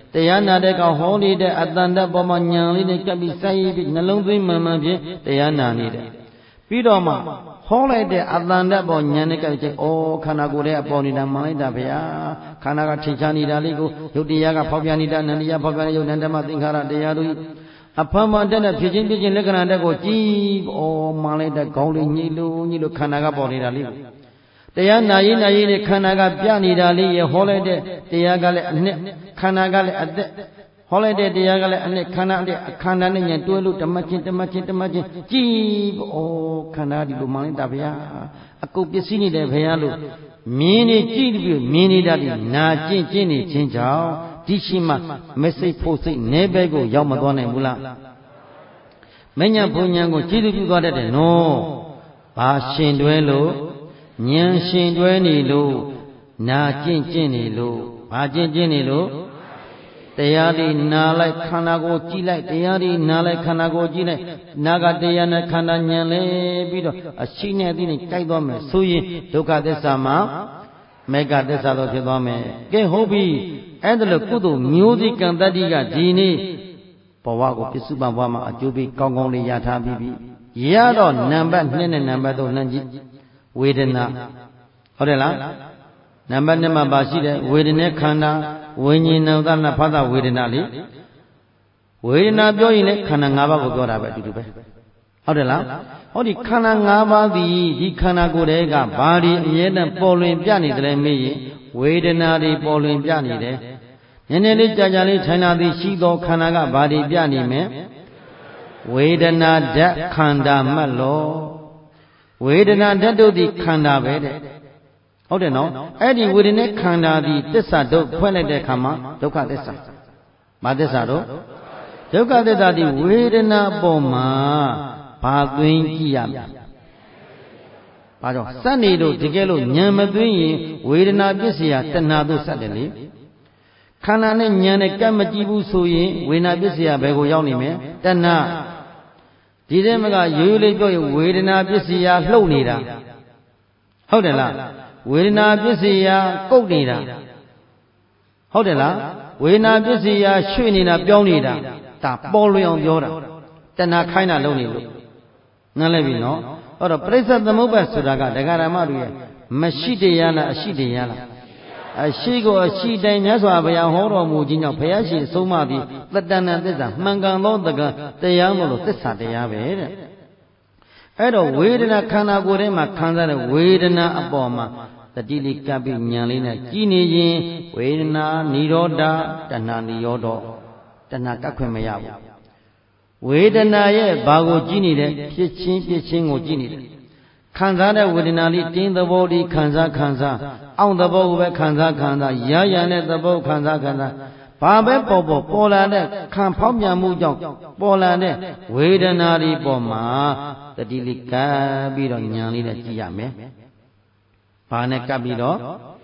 တရားနာတဲ့ကောင်ဟောနေတဲ့အတန်တပေါ်မှာညံလေးနဲ့ကပ်ပြီးစိုက်ပြီးနှလုံးသွင်းမှန်မှန်ဖြင့်တရားနာနေတယ်ပြီးတော့မှဟောလိုက်တဲ့အတန်တပေါ်ညံနဲ့ကပ်ပြီးဩခန္ဓာကိုယ်ရဲ့အပေါ်နေတာမှန်လိုက်တာဗျာခန္ဓာကထိချာနေတာလေးကိုယုတ်တရားကဖောက်ပြနေတာနန္တရားဖောက်ပြနေယုတ်နန္ဒမသင်္ခါရတရားတို့အဖမ်းမတက်တဲ့ဖြစ်ချင်းဖြစ်ချင်းလက္ခဏာတက်ကိုကြည်ဩမှန်လိုက်တဲ့ခေါင်းလေးညှိလို့ညှိလို့ခန္ဓာကပေါ်နေတာလေးတရားနာရင်နာရင်နဲ့ခန္ဓာကပြနေတာလေးရဟောလိုက်တဲ့တရားကလည်းအနှစ်ခန္ဓာကလည်းအသက်ဟောလိုက်တဲ့တရားကလည်းအနှစ်ခန္ဓာတဲ့အခန္ဓာနဲ့ညာတွဲလို့ဓမ္မချင်းဓမ္မချင်းဓမ္မချင်းကြည်ဩခန္ဓာဒီလိုမှန်လိုက်တာဗျာအကုန်ပစ္စည်းနေတယ်ဗျာလို့မြင်နေကြည့်ပြီးမြင်နေတာဒီနာကျင့်ကျင့်နေခြင်းကြောင့်ဒီရှိမှမစိတ်ဖို့စိတ်နေဘက်ကိုရောက်မသွားနိုင်ဘူးလားမညာဘုံညာကိုကြည်သူပြုသွားတတ်တယ်နော်ဘာရှင်တွဲလို့ဉာဏ်ရှင်တွဲနေလို့နာကျင့်ကျင့်နေလို့ဘာကျင့်ကျင့်နေလို့တရားဒီနာလိုက်ခန္ဓာကိုကြည့်လိုက်တရားဒီနာလိုက်ခန္ဓာကိုကြည့်လိုက်နာကတရားနဲ့ခန္ဓာဉာဏ်လဲပြီးတော့အရှိနဲ့အသိနဲ့ကြိုက်သွားမယ်ဆိုရင်ဒုက္ခသစ္စာမှာမေဃသစ္စာတော့ဖြစ်သွားမယ်ကဲဟုတ်ပြီအဲ့ဒါလို့ကုသိုလ်မျိုးစိကံတတ္တိကဒီနေ့ဘဝကိုပစ္စုပန်ဘဝမှာအကျိုးပေးကောင်းကောင်းလေးရထားပြီးပြီရတော့နံပါတ်နှစ်နဲ့နံပါတ်သုံးနှံ့ကြည့်ဝေဒနာဟုတ်တယ်လားနံပါတ်နှစ်မှာပါရှိတယ်ဝေဒနာခန္ဓာဝိညာဉ်နဲ့သနာဖသဝေဒနာလေဝေဒနာပြောရင်လည်းခန္ဓာ၅ပါးကိုပြောတာပဲအတူတူပဲဟုတ်တယ်လားဟောဒီခန္ဓာ၅ပါးသည်ဒီခန္ဓာကိုယ်တည်းကဘာဒီအမြဲတမ်းပေါ်လွင်ပြနေတယ်မေးရင်ဝေဒနာတွေပေါ်လွင်ပြနေတယ်နည်းနည်းလေးကြာကြာလေးထိုင်လာသည်ရှိသောခန္ဓာကဘာဒီပြနေမယ်ဝေဒနာဓာတ်ခန္ဓာမှတ်လောဝေဒနာဓာတ်တို့သည်ခန္ဓာပဲတဲ့ဟုတ်တယ်နော်အဲ့ဒီဝေဒနာခန္ဓာသည်သစ္စာတို့ဖွဲ့လိုက်တဲ့အခါမှာဒုက္ခသစ္စာဘာသစ္စာတို့ဒုက္ခသစ္စာသည်ဝေဒနာပေါ်မှာဘာသွင်းကြည့်ရမလဲဘာကြောင့်စက်နေတို့တကယ်လို့ဉာဏ်မသွင်းရင်ဝေဒနာပစ္စည်းဟာတဏှာတို့စက်တယ်လေခန္ဓာနဲ့ဉာဏ်နဲ့ကပ်မကြည့်ဘူးဆိုရင်ဝေဒနာပစ္စည်းဟာဘယ်ကိုရောက်နေမလဲတဏှာဒီထဲမှာကရိုးရိုးလေးပြောရင်ဝေဒနာပစ္စည်းဟာလှုပ်နေတာဟုတ်တယ်လားဝေဒနာပစ္စည်းဟာကုတ်နေတာဟုတ်တယ်လားဝေဒနာပစ္စည်းဟာရွှေ့နေတာပြောင်းနေတာဒါပေါ်လွင်အောင်ပြောတာတဏှာခိုင်းတာလုပ်နေလို့နားလည်ပြီနော်အဲ့တော့ပရိစ္ဆေသမုပ္ပါဆိုတာကဒကာရမတို့ရဲ့မရှိတရားလားအရှိတရားလားအရှိကိုအရှိတိုင်းမြတ်စွာဘုရားဟောတော်မူခြင်းကြောင့်ဘုရားရှင်ဆုံးမပြီးတတ္တဏသစ္စာမှန်ကန်သောတကတရားမို့လို့သစ္စာတရားပဲတဲ့အဲ့တော့ဝေဒနာခန္ဓာကိုယ်ထဲမှာခံစားတဲ့ဝေဒနာအပေါ်မှာတတိလိကပ်ပြီးဉာဏ်လေးနဲ့ကြည်နေရင်ဝေဒနာនិရောဓတဏှာនិရောဓတဏှာကတ်ခွင့်မရဘူးဝေဒနာရဲ့ဘာကိုကြည်နေတယ်ဖြစ်ချင်းဖြစ်ချင်းကိုကြည်နေတယ်ခံစားတဲ့ဝေဒနာလေးတင်းသဘောလေးခံစားခံစားအောင့်သဘောကိုပဲခံစားခံစားရရတဲ့သဘောခံစားခံစားဘာပဲပေါ်ပေါ်ပေါ်လာတဲ့ခံဖောက်ပြန်မှုကြောင့်ပေါ်လာတဲ့ဝေဒနာတွေပေါ်မှာတတိလိကပ်ပြီးတော့ဉာဏ်လေးနဲ့ကြည့်ရမယ်ဘာနဲ့ကပ်ပြီးတော့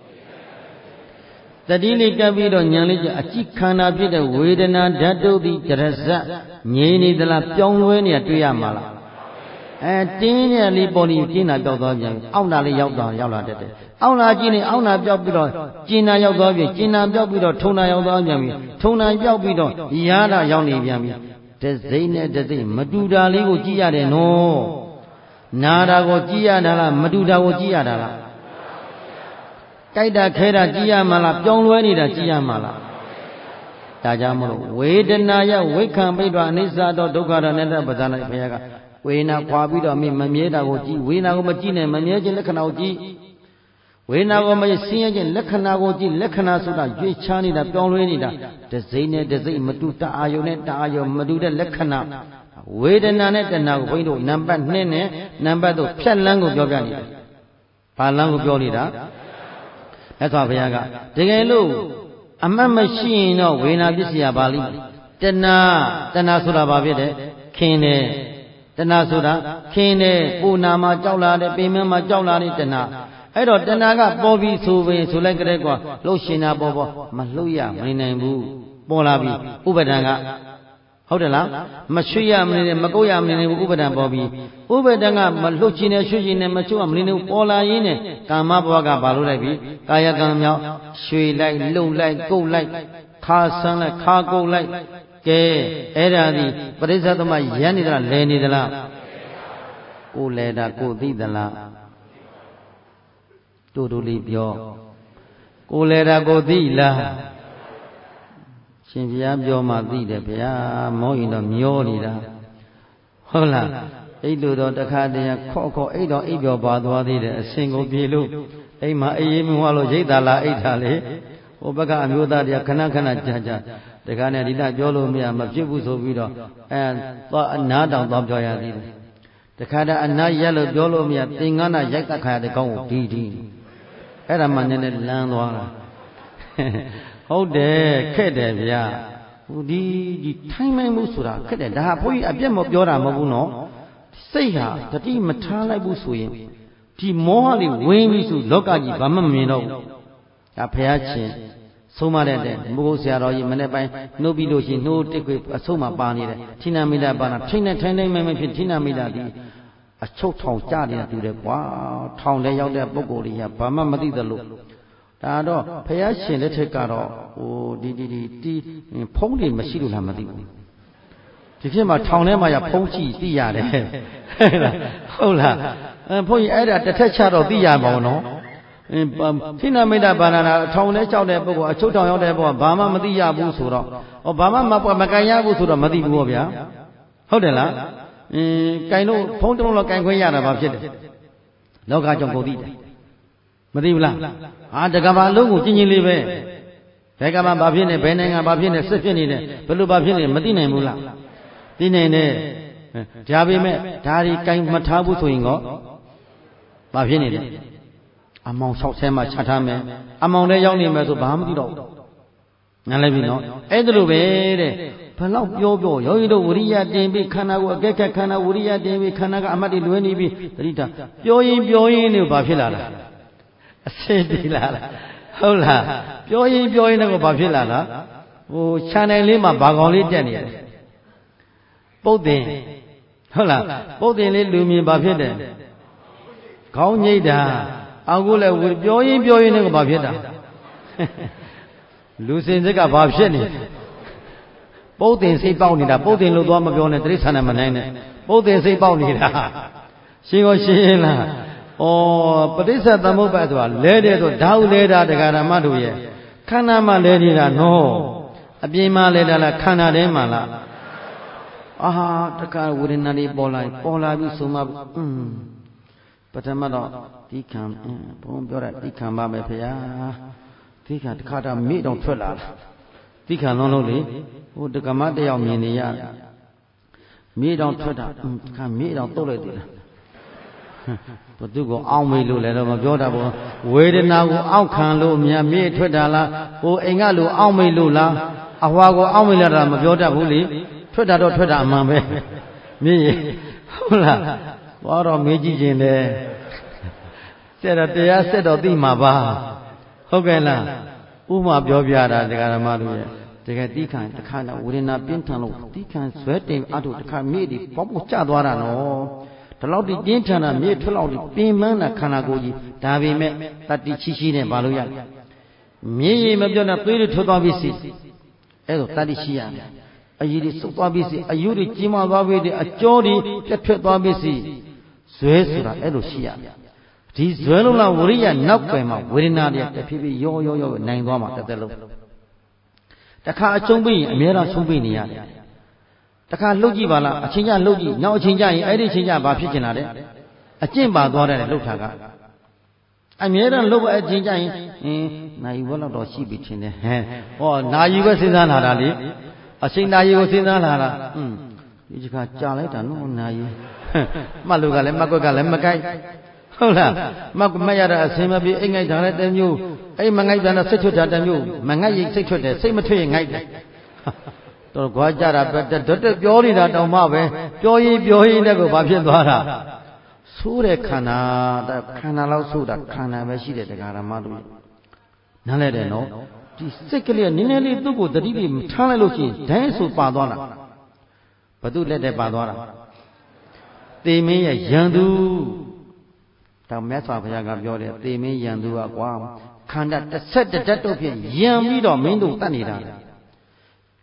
တတိလိကပ်ပြီးတော့ဉာဏ်လေးကြအကြည့်ခန္ဓာဖြစ်တဲ့ဝေဒနာဓာတ်တို့သည်ကြရဇတ်ငြိမ့်နေသလားပြောင်းလဲနေတွေ့ရမှာလားအဲတင်းတဲ့လေးပေါ်နေကျင်းတာပြောက်သွားပြန်အောင့်တာလေးရောက်သွားရောက်လာတတ်တယ်အောင့်လာကြည့်နေအောင့်တာပြောက်ပြီးတော့ကျင်းတာရောက်သွားပြန်ကျင်းတာပြောက်ပြီးတော့ထုံတာရောက်သွားပြန်ပြီထုံတာပြောက်ပြီးတော့ရာတာရောက်နေပြန်ပြီတစိမ့်နဲ့တစိမ့်မတူတာလေးကိုကြည့်ရတယ်နော်နာတာကိုကြည့်ရတာလားမတူတာကိုကြည့်ရတာလားကြိုက်တာခဲတာကြည့်ရမှာလားပြောင်းလဲနေတာကြည့်ရမှာလားဒါကြောင့်မလို့ဝေဒနာယဝိခံပိဋ္ဌာအနိစ္စတော့ဒုက္ခတော့နဲ့တဲ့ပဇာနာဘုရားကဝေဒနာခွာပြီးတော့မင်းမမြဲတာကိုကြည့်ဝေဒနာကိုမကြည့်နဲ့မမြဲခြင်းလက္ခဏာကိုကြည့်ဝေဒနာကိုမဆင်းရဲခြင်းလက္ခဏာကိုကြည့်လက္ခဏာဆိုတာရွေ့ချနေတာပြောင်းလဲနေတာတစိမ့်နဲ့တစိမ့်မတူတအာယုံနဲ့တအာယုံမတူတဲ့လက္ခဏာဝေဒနာနဲ့တဏှာကိုဘုန်းကြီးတို့နံပါတ်နှစ်နဲ့နံပါတ်သုံးဖြတ်လန်းကိုပြောပြနေတယ်ဘာလန်းကိုပြောနေတာအဲ့ဆိုဘုရားကတကယ်လို့အမှတ်မရှိရင်တော့ဝေဒနာပစ္စည်းကဘာလိမ့်တဏှာတဏှာဆိုတာဘာဖြစ်တယ်ခင်တယ်တဏှာဆိုတာခင်တယ်ပူနာမှာကြောက်လာတယ်ပင်မမှာကြောက်လာတယ်တဏှာအဲ့တော့တဏှာကပေါ်ပြီးဆိုပင်ဆိုလိုက်ကြတဲ့ကွာလှုပ်ရှင်တာပေါ်ပေါ်မလှုပ်ရမနေနိုင်ဘူးပေါ်လာပြီဥပဒံကဟုတ်တယ်လားမရွှေ့ရမနေနဲ့မကုတ်ရမနေနဲ့ဥပဒံပေါ်ပြီးဥပဒံကမလှုပ်ခြင်းနဲ့ရွှေ့ခြင်းနဲ့မချုပ်ရမနေနဲ့ပေါ်လာရင်းနဲ့ကာမဘဝကဘာလို့လိုက်ပြီကာယကံမြောက်ရွှေ့လိုက်လှုပ်လိုက်ကုတ်လိုက်ခါဆန်းလိုက်ခါကုတ်လိုက်ကဲအဲ့ဒါဒီပရိစ္ဆေသမယဉ်နေသလားလဲနေသလားကိုလဲတာကိုသိသလားတို့တို့လေးပြောကိုလဲတာကိုသိလားရှင်ဘုရားပြောမှသိတယ်ဗျာမောရင်တော့မျောနေတာဟုတ်လားအိတ်လို့တော့တခါတည်းခေါ့ခေါ့အိတ်တော့အိတ်ပြောပါသွားသေးတယ်အစင်ကိုပြေလို့အိမ်မှာအေးအေးမွားလို့ရိတ်တာလားအိတ်ထားလေဟိုဘက်ကအမျိုးသားတွေကခဏခဏကြာကြာတခါနဲ့ဒီလားပြောလို့မရမဖြစ်ဘူးဆိုပြီးတော့အဲသွားအနာတောင်သွားပြောရသေးတယ်တခါတည်းအနာရက်လို့ပြောလို့မရသင်္ကန်းနာရိုက်တခါတဲ့ကောင်းကိုဒီဒီအဲ့ဒါမှနည်းနည်းလမ်းသွားတာဟုတ်တယ်ခက်တယ်ဗျာဟိုဒီဒီထိုင်းမိုင်းမှုဆိုတာခက်တယ်ဒါဟာဘုန်းကြီးအပြတ်မပြောတာမဟုတ်ဘူးနော်စိတ်ဟာတတိမထားလိုက်ဘူးဆိုရင်ဒီမောဟလေးဝင်ပြီးဆိုလောကကြီးဘာမှမမြင်တော့ဘူးဒါဘုရားရှင်ဆုံးမတဲ့တဲ့မဟုတ်ဆရာတော်ကြီးမနေ့ပိုင်းနှုတ်ပြီးလို့ရှိရင်နှိုးတိတ်ခွေအဆုံးမပါနေတယ်ဌိနမိတာပါနာထိနေထိုင်နေမှမဖြစ်ဌိနမိတာဒီအချုပ်ထောင်ကြနေတာတူတယ်ကွာထောင်ထဲရောက်တဲ့ပုဂ္ဂိုလ်တွေကဘာမှမသိသလိုဒါတော့ဘုရားရှင်လက်ထက်ကတော့ဟိုဒီဒီဒီတီးဖုံးတွေမရှိလို့လားမသိဘူးဒီဖြစ်မှာထောင်ထဲမှာရဖုံးကြည့်သိရတယ်ဟုတ်လားအဲဘုန်းကြီးအဲ့ဒါတစ်ထက်ချတော့သိရမှာပေါ့နော်အင်းခိနမိတ်တဘာနာထောင်ထဲကြောက်တဲ့ပုဂ္ဂိုလ်အချုပ်ထောင်ရောက်တဲ့ပုဂ္ဂိုလ်ဘာမှမသိရဘူးဆိုတော့ဟောဘာမှမကန်ရဘူးဆိုတော့မသိဘူးပေါ့ဗျာဟုတ်တယ်လားအင်းကင်လို့ဖုံးတုံးတော့ကင်ခွင့်ရတာဘာဖြစ်တယ်လောကကြောင့်ကိုသိတယ်မသိဘူးလားဟာတက္ကမအလုံးကိုကျင်းချင်းလေးပဲဘယ်ကမှဘာဖြစ်နေဘယ်နိုင်ငံဘာဖြစ်နေစစ်ဖြစ်နေတယ်ဘယ်လိုဘာဖြစ်နေမသိနိုင်ဘူးလားသိနိုင်တယ်ဒါပေမဲ့ဒါတွေကင်မထားဘူးဆိုရင်ကောဘာဖြစ်နေလဲအမောင်၆ဆဲမှချထားမယ်အမောင်ထဲရောက်နေမယ်ဆိုဘာမှမသိတော့ဘူးနားလည်ပြီနော်အဲ့ဒါလိုပဲတဲ့ဘယ်တော့ပြောပြောယောဂီတို့ဝိရိယတင်ပြီးခန္ဓာကိုအကဲခက်ခန္ဓာဝိရိယတင်ပြီးခန္ဓာကအမတ်တွေလွဲနေပြီးတတိတာပြောရင်ပြောရင်လည်းဘာဖြစ်လာလဲအစင်တည်လာလားဟုတ်လားပြောရင်ပြောရင်လည်းဘာဖြစ်လာလားဟို channel လေးမှာဘာကောင်လေးတက်နေတယ်ပုတ်တင်ဟုတ်လားပုတ်တင်လေးလူမြင်ဘာဖြစ်တယ်ခေါင်းညိတ်တာအောက်ကိုလည်းပြောရင်ပြောရင်လည်းဘာဖြစ်တာလူစင်စိတ်ကဘာဖြစ်နေပုတ်တင်စိတ်ပေါက်နေတာပုတ်တင်လို့သွားမပြောနဲ့တိရစ္ဆာန်နဲ့မနိုင်နဲ့ပုတ်တင်စိတ်ပေါက်နေတာရှင်းရောရှင်းလားဩပဋိစ္စသမုပ္ပါဒ်ဆိုတာလဲတဲ့ဆိုဓာတ်လဲတာတရားဓမ္မတို့ရဲ့ခန္ဓာမှလဲနေတာနော်အပြင်မှာလဲတာလားခန္ဓာထဲမှာလားအာဟာတခါဝေဒနာတွေပေါ်လာပေါ်လာပြီးဆိုမှอืมပထမတော့ဒီခံဘုံပြောတာဒီခံပါမယ်ဖေဟာဒီခံတခါတော့မိတော့ထွက်လာတာဒီခံလုံးလုံးလေဟိုတက္ကမတယောက်မြင်နေရမိတော့ထွက်တာอืมတခါမိတော့တုတ်လိုက်သေးလားဘသူကိုအောင်းမေးလို့လည်းတော့မပြောတာဘူးဝေဒနာကိုအောက်ခံလို့မြတ်မြေ့ထွက်တာလားဟိုအိမ်ကလူအောင်းမေးလို့လားအဟွာကိုအောင်းမေးလာတာမပြောတတ်ဘူးလေထွက်တာတော့ထွက်တာအမှန်ပဲမြည်ဟုတ်လားဘာတော့မေးကြည့်ခြင်းလဲဆက်တော့တရားဆက်တော့သိမှာပါဟုတ်ကဲ့လားဥမာပြောပြတာတရားဓမ္မတို့ရဲ့တကယ်တိခံတခါတော့ဝေဒနာပြင်းထန်လို့တိခံဇွဲတင်အထုတခါမြေ့ဒီပေါပေါကျသွားတာနော်ဒီလောက်ဒီပြင်းထန်တာမြေ့ထွက်လောက်ဒီပင်ပန်းတာခန္ဓာကိုယ်ကြီးဒါပေမဲ့တတ္တိရှိရှိနဲ့ဘာလို့ရလဲမြေ့ရမပြောတာသွေးတွေထွက်သွားပြီစီအဲ့တော့တတ္တိရှိရတယ်အယီတွေစုပ်သွားပြီစီအယုတွေကြီးမားသွားပြီအကျော်တွေပြတ်ထွက်သွားပြီစီဇွဲဆိုတာအဲ့လိုရှိရတယ်ဒီဇွဲလုံးလားဝရိယနောက်ပယ်မှာဝေဒနာတွေတဖြည်းဖြည်းရောရောရောနိုင်သွားမှာတစ်သက်လုံးတခါအချုံးပြီးရင်အများအားချုံးပြီးနေရတယ်တခါလှုပ်ကြည့်ပါလားအချင်းကြလှုပ်ကြည့်နောက်အချင်းကြရင်အဲ့ဒီအချင်းကြဘာဖြစ်ချင်လာတဲ့အကျင့်ပါသွားတယ်လှုပ်တာကအများအားလှုပ်အချင်းကြရင်အင်းနိုင်ဘက်တော့ရှိပြီထင်တယ်ဟဲ့ဟောနာယူပဲစဉ်းစားလာတာလေအချင်းနာယူကိုစဉ်းစားလာတာอืมဒီတခါကြာလိုက်တာနော်နာယူမှတ်လို့ကလည်းမှတ်ကွက်ကလည်းမကိုက်ဟုတ်လားမမရတာအစင်မပြေအိမ်ငိုက်တာလည်းတမျိုးအိမ်မငိုက်တာနဲ့စိတ်ချွတ်တာတမျိုးမငိုက်ရင်စိတ်ချွတ်တယ်စိတ်မထွက်ရင်ငိုက်တယ်တော့ခွာကြတာပဲတွတ်တွတ်ပြောနေတာတောင်မှပဲပြောရင်ပြောရင်လည်းကိုဘာဖြစ်သွားတာဆိုးတဲ့ခန္ဓာခန္ဓာလောက်ဆိုးတာခန္ဓာပဲရှိတယ်တရားဓမ္မတို့နားလဲတယ်နော်ဒီစိတ်ကလေးနည်းနည်းလေးသူ့ကိုတတိပိထားလိုက်လို့ရှိရင်ဒိုင်းဆိုပါသွားတာဘသူလက်တဲ့ပါသွားတာသေမင်းရဲ့ရန်သူတောင်မြတ်စွာဘုရားကပြောတယ်သေမင်းရန်သူကကွာခန္ဓာတစ်ဆက်တစ်ဓာတ်တို့ဖြင့်ယံပြီးတော့မင်းတို့တတ်နေတာ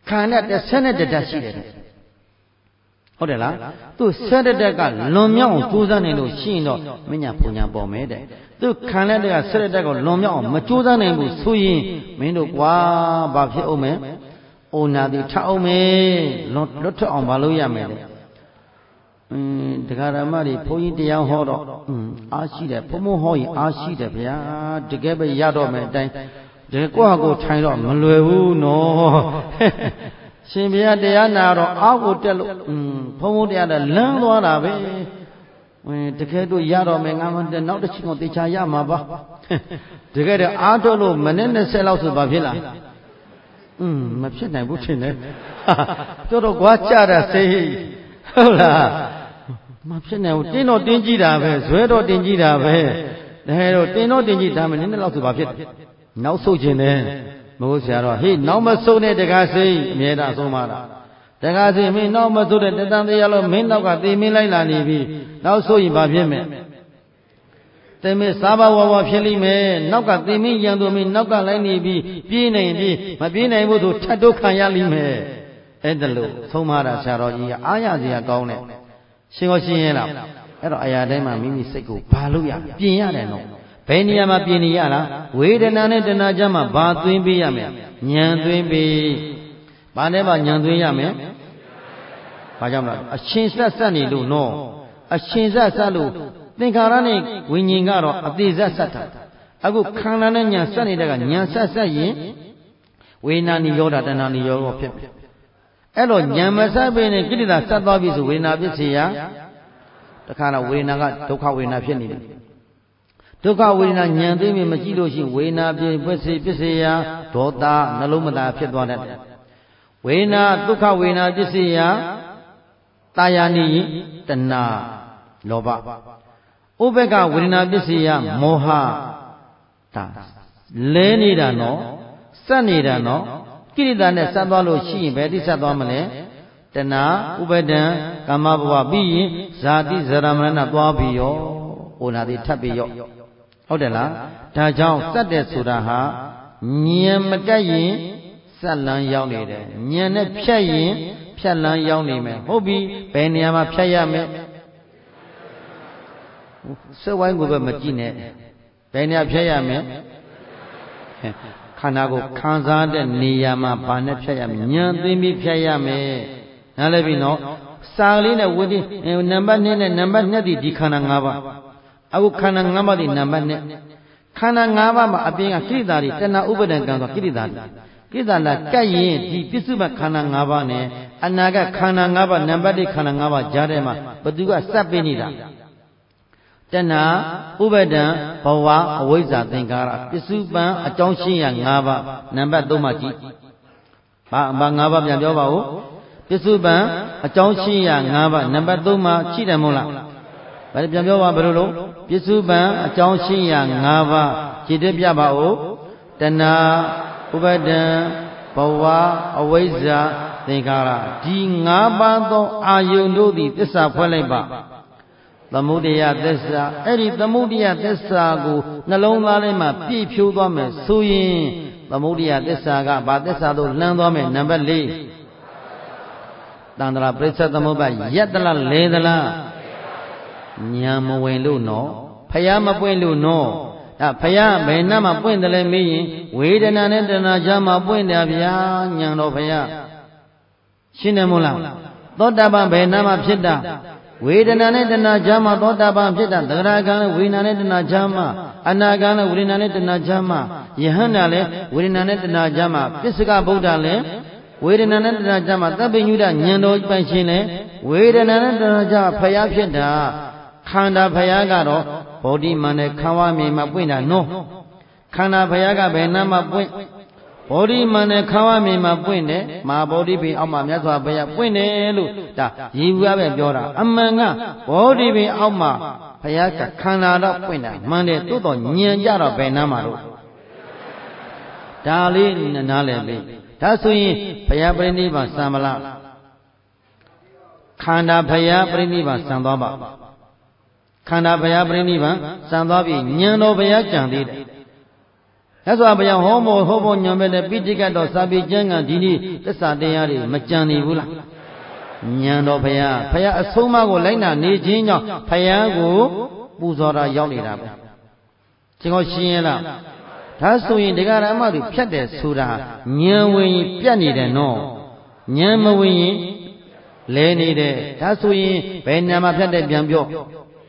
ခန္ဓာတစ်ဆက်နဲ့တစ်ဓာတ်ရှိတယ်ဟုတ်တယ်လားသူဆက်တဲ့တက်ကလွန်မြောက်အောင်ကြိုးစားနိုင်လို့ရှိရင်တော့မညာပူညာပေါ်မယ်တဲ့သူခံတဲ့တက်ကဆက်တဲ့တက်ကိုလွန်မြောက်အောင်မကြိုးစားနိုင်ဘူးဆိုရင်မင်းတို့ကွာဘာဖြစ်အောင်မဲအိုနာတိထအောင်မဲလွတ်လွတ်ထအောင်မလုပ်ရမယ်တဲ့အင်းတရားဓမ္မတွေဘုန်းကြီးတရားဟောတော့အင်းအားရှိတယ်ဘုံဘုံဟောရင်အားရှိတယ်ဗျာတကယ်ပဲရတော့မယ်အတိုင်းတကယ်ကိုယ့်ဟာကိုယ်ထိုင်တော့မလွယ်ဘူးနော်ရှင်ဘုရားတရားနာတော့အောက်ကိုတက်လို့อืมဘုံဘုံတရားတော့လမ်းသွားတာပဲဝင်တကယ်တော့ရတော့မယ်ငါမတက်နောက်တစ်ချိန်ကိုတေချာရမှာပါတကယ်တော့အားထုတ်လို့မိနစ်၂၀လောက်ဆိုဘာဖြစ်လားอืมမဖြစ်နိုင်ဘူးထင်တယ်တော်တော်ကွာကြတာစိတ်ဟုတ်လားမဖြစ်နိုင်ဘူးတင်းတော့တင်းကြည့်တာပဲဇွဲတော့တင်းကြည့်တာပဲဒါဟဲ့တော့တင်းတော့တင်းကြည့်ဒါမိနစ်လောက်ဆိုဘာဖြစ်နောက်ဆုတ်ခြင်းတယ်မဟုတ်ဆရာတော်ဟေးနောက်မဆုတ်နဲ့တကားစိတ်အမြဲတမ်းဆုံးပါလားတကားစိတ်မင်းနောက်မဆုတ်တဲ့တတန်တရားလို့မင်းနောက်ကသေမင်းလိုက်လာနေပြီနောက်ဆုတ်ရင်ဘာဖြစ်မလဲသေမင်းစားပါဝါဝါဖြစ်လိမ့်မယ်နောက်ကသေမင်းရံသူမင်းနောက်ကလိုက်နေပြီပြေးနိုင်ပြီမပြေးနိုင်ဘူးဆိုထတ်တော့ခံရလိမ့်မယ်အဲ့ဒါလို့ဆုံးမတာဆရာတော်ကြီးကအားရစရာကောင်းတယ်ရှင်ကိုရှင်ရဲ့လားအဲ့တော့အရာတိုင်းမှာမိမိစိတ်ကိုဘာလို့ရပြင်ရတယ်နော်ဘယ်နေရာမှာပြင်နေရလားဝေဒနာနဲ့တဏှာကြမှာဘာသွင်းပေးရမလဲဉာဏ်သွင်းပေးဘာနဲ့မှဉာဏ်သွင်းရမယ်ဘာကြောင့်လဲအရှင်ဆက်ဆက်နေလို့နော်အရှင်ဆက်ဆက်လို့သင်္ခါရနဲ့ဝိညာဉ်ကတော့အသေးဆက်ဆက်တာအခုခန္ဓာနဲ့ဉာဏ်ဆက်နေတဲ့ကဉာဏ်ဆက်ဆက်ရင်ဝေဒနာနိရောဓတဏှာနိရောဓဖြစ်ပြီအဲ့တော့ဉာဏ်မဆက်ပေးနဲ့ကိလေသာဆက်သွားပြီဆိုဝေဒနာဖြစ်เสียတခါတော့ဝေဒနာကဒုက္ခဝေဒနာဖြစ်နေတယ်ဒုက္ခဝေဒနာဉာဏ်သိမြင်မကြည့်လို့ရှိရင်ဝေဒနာပြည့်ပစ္စေပစ္စေယဒေါသနှလုံးမသာဖြစ်သွားတယ်ဝေဒနာဒုက္ခဝေဒနာပစ္စေယတာယာနိတဏလောဘဥပ္ပကဝေဒနာပစ္စေယမောဟဒါလဲနေတာနော်စက်နေတာနော်ကိရိတာနဲ့စပ်သွားလို့ရှိရင်ဘယ်တိစပ်သွားမလဲတဏဥပဒံကာမဘဝပြီးရင်ဇာတိဇရမရဏသွားပြီးရောဩနာတိထပ်ပြီးရောဟုတ်တယ်လားဒါကြောင့်စက်တဲ့ဆိုတာဟာဉာဏ်မတက်ရင်စက်လန်းရောက်နေတယ်ဉာဏ်နဲ့ဖြတ်ရင်ဖြတ်လန်းရောက်နေမယ်ဟုတ်ပြီဘယ်နေရာမှာဖြတ်ရမလဲစက်ဝိုင်းကိုပဲမကြည့်နဲ့ဘယ်နေရာဖြတ်ရမလဲခန္ဓာကိုခံစားတဲ့နေရာမှာဘာနဲ့ဖြတ်ရမလဲဉာဏ်သိပြီးဖြတ်ရမယ်နားလည်ပြီနော်စာလေးနဲ့ဝိသိနံပါတ်၂နဲ့နံပါတ်၂ဒီဒီခန္ဓာ၅ပါးအခုခန္ဓာ၅ပါးဒီနံပါတ်၂ခန္ဓာ၅ပါးမှာအပြင်ကကိရိတာတွေတဏှာဥပဒံကံဆိုကိရိတာတွေကိရိတာလာကပ်ရင်ဒီပစ္စုပ္ပန်ခန္ဓာ၅ပါးနဲ့အနာဂတ်ခန္ဓာ၅ပါးနံပါတ်၁ခန္ဓာ၅ပါးကြားထဲမှာဘသူကစပ်ပေးနေတာတဏှာဥပဒံဘဝအဝိဇ္ဇာသင်္ခါရပစ္စုပန်အကြောင်းရှင်းရ၅ပါးနံပါတ်၃မှာကြည့်ဘာဘာ၅ပါးပြန်ပြောပါဦးပစ္စုပန်အကြောင်းရှင်းရ၅ပါးနံပါတ်၃မှာရှိတယ်မဟုတ်လားဘာပြန်ပြောပါဘယ်လိုလို့ပစ္စုပန်အကြောင်းရှင်းရ၅ပါးကြည့်တဲ့ပြပါဦးတဏှာဥပဒံဘဝအဝိဇ္ဇာသင်္ခါရဒီ၅ပါးသောအာယုန်တို့သည်သစ္စာဖွဲ့လိုက်ပါသမုဒယသစ္စာအဲ့ဒီသမုဒယသစ္စာကိုနှလုံးသားထဲမှာပြည့်ဖြိုးသွားမယ်ဆိုရင်သမုဒယသစ္စာကဘာသစ္စာတို့လှမ်းသွားမယ်နံပါတ်၄တန္တရာပရိစ္ဆေသမုပ္ပါယက်တလားလဲသလားညာမဝင်လို့နော်ဖယားမပွင့်လို့နော်ဒါဖယားဘယ်နှမှာပွင့်တယ်လဲမေးရင်ဝေဒနာနဲ့တဏှာကြားမှာပွင့်တယ်ဗျာညာတော်ဖယားရှင်းတယ်မို့လားသောတာပန်ဘယ်နှမှာဖြစ်တာဝေဒနာနဲ့တဏှာကြားမှာသောတာပန်ဖြစ်တာသဂရကံလည်းဝေဒနာနဲ့တဏှာကြားမှာအနာကံလည်းဝေဒနာနဲ့တဏှာကြားမှာယဟန္တာလည်းဝေဒနာနဲ့တဏှာကြားမှာပစ္စကဗုဒ္ဓလည်းဝေဒနာနဲ့တဏှာကြားမှာသဗ္ဗညုတဉာဏ်တော်ပိုင်ရှင်လည်းဝေဒနာနဲ့တဏှာကြားဖယားဖြစ်တာခန္ဓာဖယားကတော့ဗောဓိမန်နဲ့ခံဝမြေမှာပွင့်တာနော်ခန္ဓာဖယားကဘယ်နာမှာပွင့်ဗောဓိမန်နဲ့ခံဝမြေမှာပွင့်တယ်မဟာဗောဓိပင်အောက်မှာမြတ်စွာဘုရားပွင့်တယ်လို့ဒါရည်ရွယ်ပဲပြောတာအမှန်ကဗောဓိပင်အောက်မှာဘုရားကခန္ဓာတော့ပွင့်တာမှန်တယ်သို့တော်ဉာဏ်ကြတော့ဘယ်နာမှာတော့ဒါလေးနားလည်ပြီဒါဆိုရင်ဘုရားပြိဋိဘံစံမလားခန္ဓာဘုရားပြိဋိဘံစံသွားပါခန္ဓာဘုရားပြိဋိဘံစံသွားပြီဉာဏ်တော်ဘုရားကြံသေးတယ် That's why we are homo homo nyamele pitikato sabi janga dini tessa teyari macani bula. Nyando phaya phaya asoma ko laina ne chin jaung phaya ko puzora yauk nida ba. Jingo shin yin la. Da so yin dega rama tu phят de soda nyan win yin pyat ni de no. Nyan ma win yin le ni de. Da so yin bhe nyan ma phят de pyan pyo.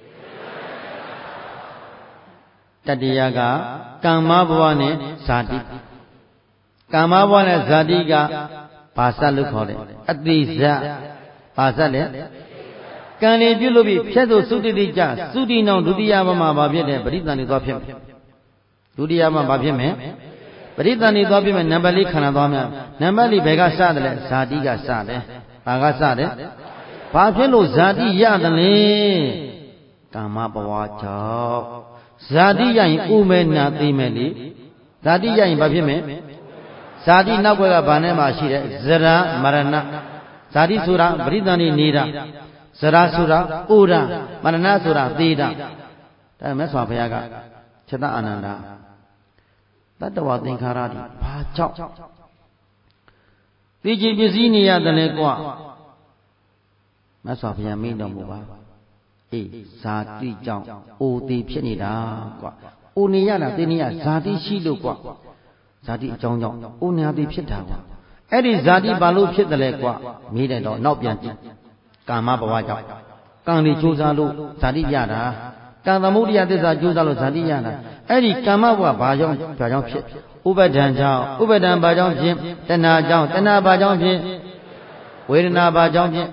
Tatiya ka Kama bhava ne zati. Kama bhava ne zati ka bhasa lu khode. Atisa bhasa le. Kan le pyu lo bi phят do suditi ja sudi naung dutiya ma ma ba phit de paritani twa phit me. Dutiya ma ba phit me. Paritani twa phit me number four khana twa mya. Number four bhe ka sa de le zati ka sa de. Ba ka sa de. Ba phit lo zati ya de le. Kama bhava jaung Zati yain ume na time li. Zati yain ba phit me. Zati nak kwai ka ba ne ma shi de zara marana. Zati sura paritani nira. Zara sura ura marana sura theda. Da me swa phaya ka Chitta Ananda. Tattva thingkhara di ba chauk. Thi chi pisi ni ya de le kwa. Me swa phaya mein tormu ba. Eh, zati jaung o ti phit nida kwa. O ni ya la ti ni ya zati shi lo kwa. Zati jaung jaung o ni ya ti phit da kwa. Aidi zati ba lo phit de le kwa. Meai dai taw nauk pyan jit. Kama bhava jaung. Kan li josa lo zati ya da. Kan thamudaya thissa josa lo zati ya da. Aidi kama bhava ba jaung ba jaung phit. Upadan jaung upadan ba jaung phit. Tana jaung tana ba jaung phit. Vedana ba jaung phit.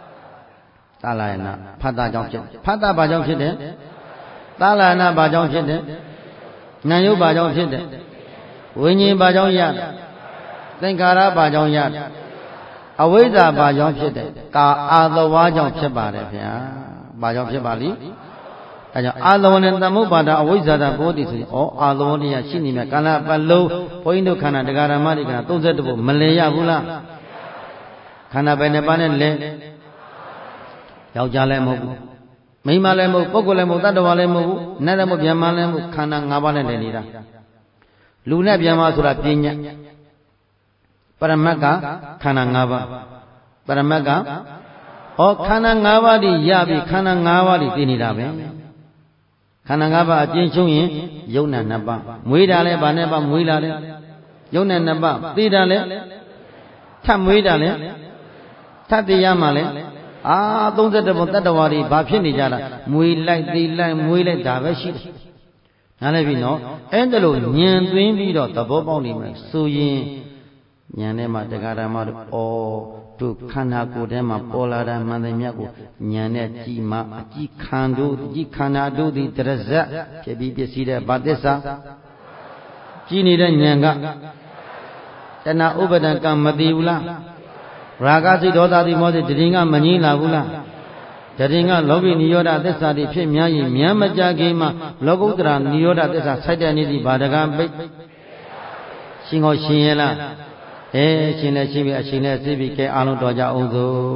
Talayana phata jaung phit. Phata ba jaung phit de. Talayana ba jaung phit de. Nanyo ba jaung phit de. Vinyin ba jaung ya de. Thingkhara ba jaung ya de. Avijja ba jaung phit de. Ka adawa jaung phit pa de phya. Ba jaung phit pa li. Da jaung adawa ne thamuppada avijja da bodhi so yin. Oh adawa ne ya shi ni mya kala palong bho yin do khana dagarama di khana thirty-two bho male ya bu la. Khana bhe ne pa ne le. ယောက်ျားလည်းမဟုတ်ဘူးမိန်းမလည်းမဟုတ်ပုဂ္ဂိုလ်လည်းမဟုတ်တတ္တဝါလည်းမဟုတ်ဘူးနတ်လည်းမဟုတ်ဗျမလည်းမဟုတ်ခန္ဓာ၅ပါးနဲ့လည်းနေတာလူနဲ့ဗျမဆိုတာပညာပရမတ်ကခန္ဓာ၅ပါးပရမတ်ကဟောခန္ဓာ၅ပါးဒီရပြီခန္ဓာ၅ပါးဒီသိနေတာပဲခန္ဓာ၅ပါးအကျဉ်းချုပ်ရင်ယုံနာနှစ်ပါးမွေးတာလည်းဗာနဲ့ပါမွေးလာတယ်ယုံနာနှစ်ပါးသိတာလည်းထပ်မွေးတာလည်းထပ်သိရမှလည်းအာthirty-twoဘုံတတ္တဝါတွေဘာဖြစ်နေကြတာမွေလိုက်သိလိုက်မွေလိုက်ဒါပဲရှိတယ်နားလည်ပြီနော်အဲ့ဒါလို့ညံသွင်းပြီးတော့သဘောပေါက်နေမယ်ဆိုရင်ညံထဲမှာတရားဓမ္မတို့ဩတို့ခန္ဓာကိုယ်ထဲမှာပေါ်လာတာမှန်တယ်မြတ်ကိုညံနဲ့ကြည်မှအကြည်ခံတို့ကြည်ခန္ဓာတို့သည်တရဇတ်ဖြစ်ပြီးပစ္စည်းတဲ့ဗာသစ္စာကြည်နေတဲ့ညံကတဏှာဥပါဒံကံမသိဘူးလားရာဂစိတ်ဒေါသတိမောစိတ်တရင်ကမငြင်းလာဘူးလားတရင်ကလောကိနိရောဓသစ္စာတွေဖြစ်များရင်မြမ်းမကြခင်မှာလောကုတ္တရာနိရောဓသစ္စာစိုက်တဲ့နေ့ဒီဘာတကံပိတ်ရှင်ကိုရှင်ရလားအဲရှင်လည်းရှိပြီအရှင်လည်းသိပြီကဲအားလုံးတော်ကြအောင်စို့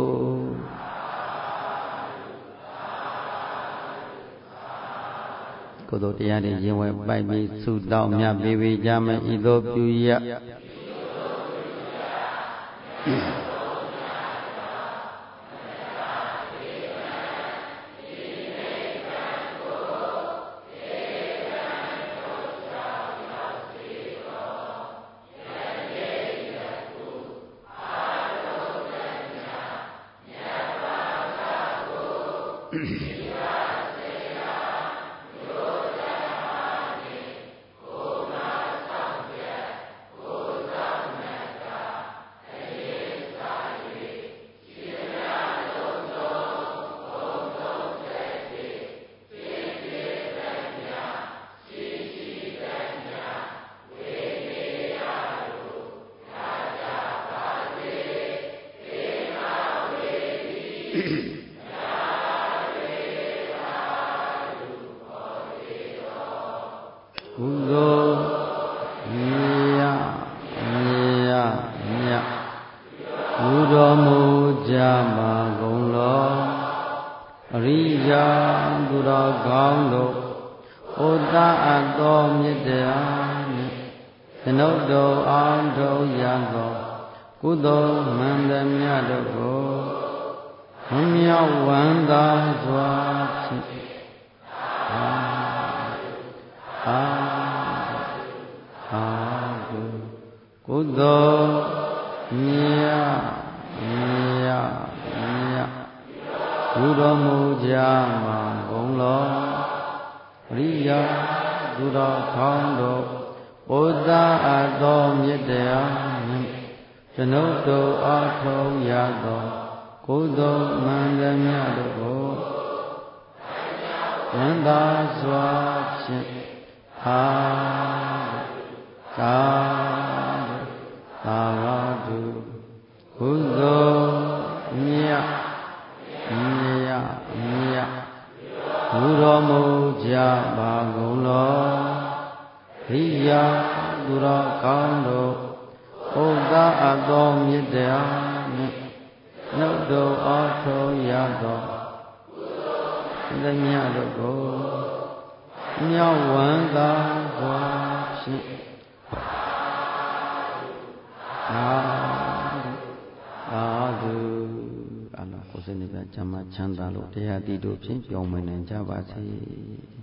ကိုယ်တော်တရားတွေရင်ဝယ်ပိုက်ပြီးသုတောင်းမြတ်ပေးပေးကြမယ်ဤသို့ပြုရကျွန်ုပ်တို့အောင်ထုတ်ရသောကုသိုလ်မှန်သမျှတို့ကိုဝမ်းမြောက်ဝမ်းသာစွာဖြင့်အာအာအာကုသိုလ်မြတ်မြတ်မြတ်ပြုတော်မူကြမှာဘုံလောပရိယာသူတော်ကောင်းတို့ဘုရားအတော်မြတ်တရားနှင့်ကျွန်ုပ်တို့အားထုတ်ရသောကုသိုလ်မှန်သမျှတို့ကိုဝန္တာစွာဖြင့်အာကာသာဝတုကုသိုလ်မြတ်မြတ်မြတ်ဘုတော်မူကြပါကုန်လောရိယာသူတော်ကောင်းတို့ဘုရားအတော်မြတ်တရားနှင့်နှုတ်တော်အားထုတ်ရသောသမျှတို့ကိုမြောက်ဝမ်းသာစွာဖြင့်အာသာဓုအလောကိုယ်စိတ်နဲ့ချမ်းသာချမ်းသာလို့တရားတည်တို့ဖြင့်ပြောင်းမနိုင်ကြပါစေ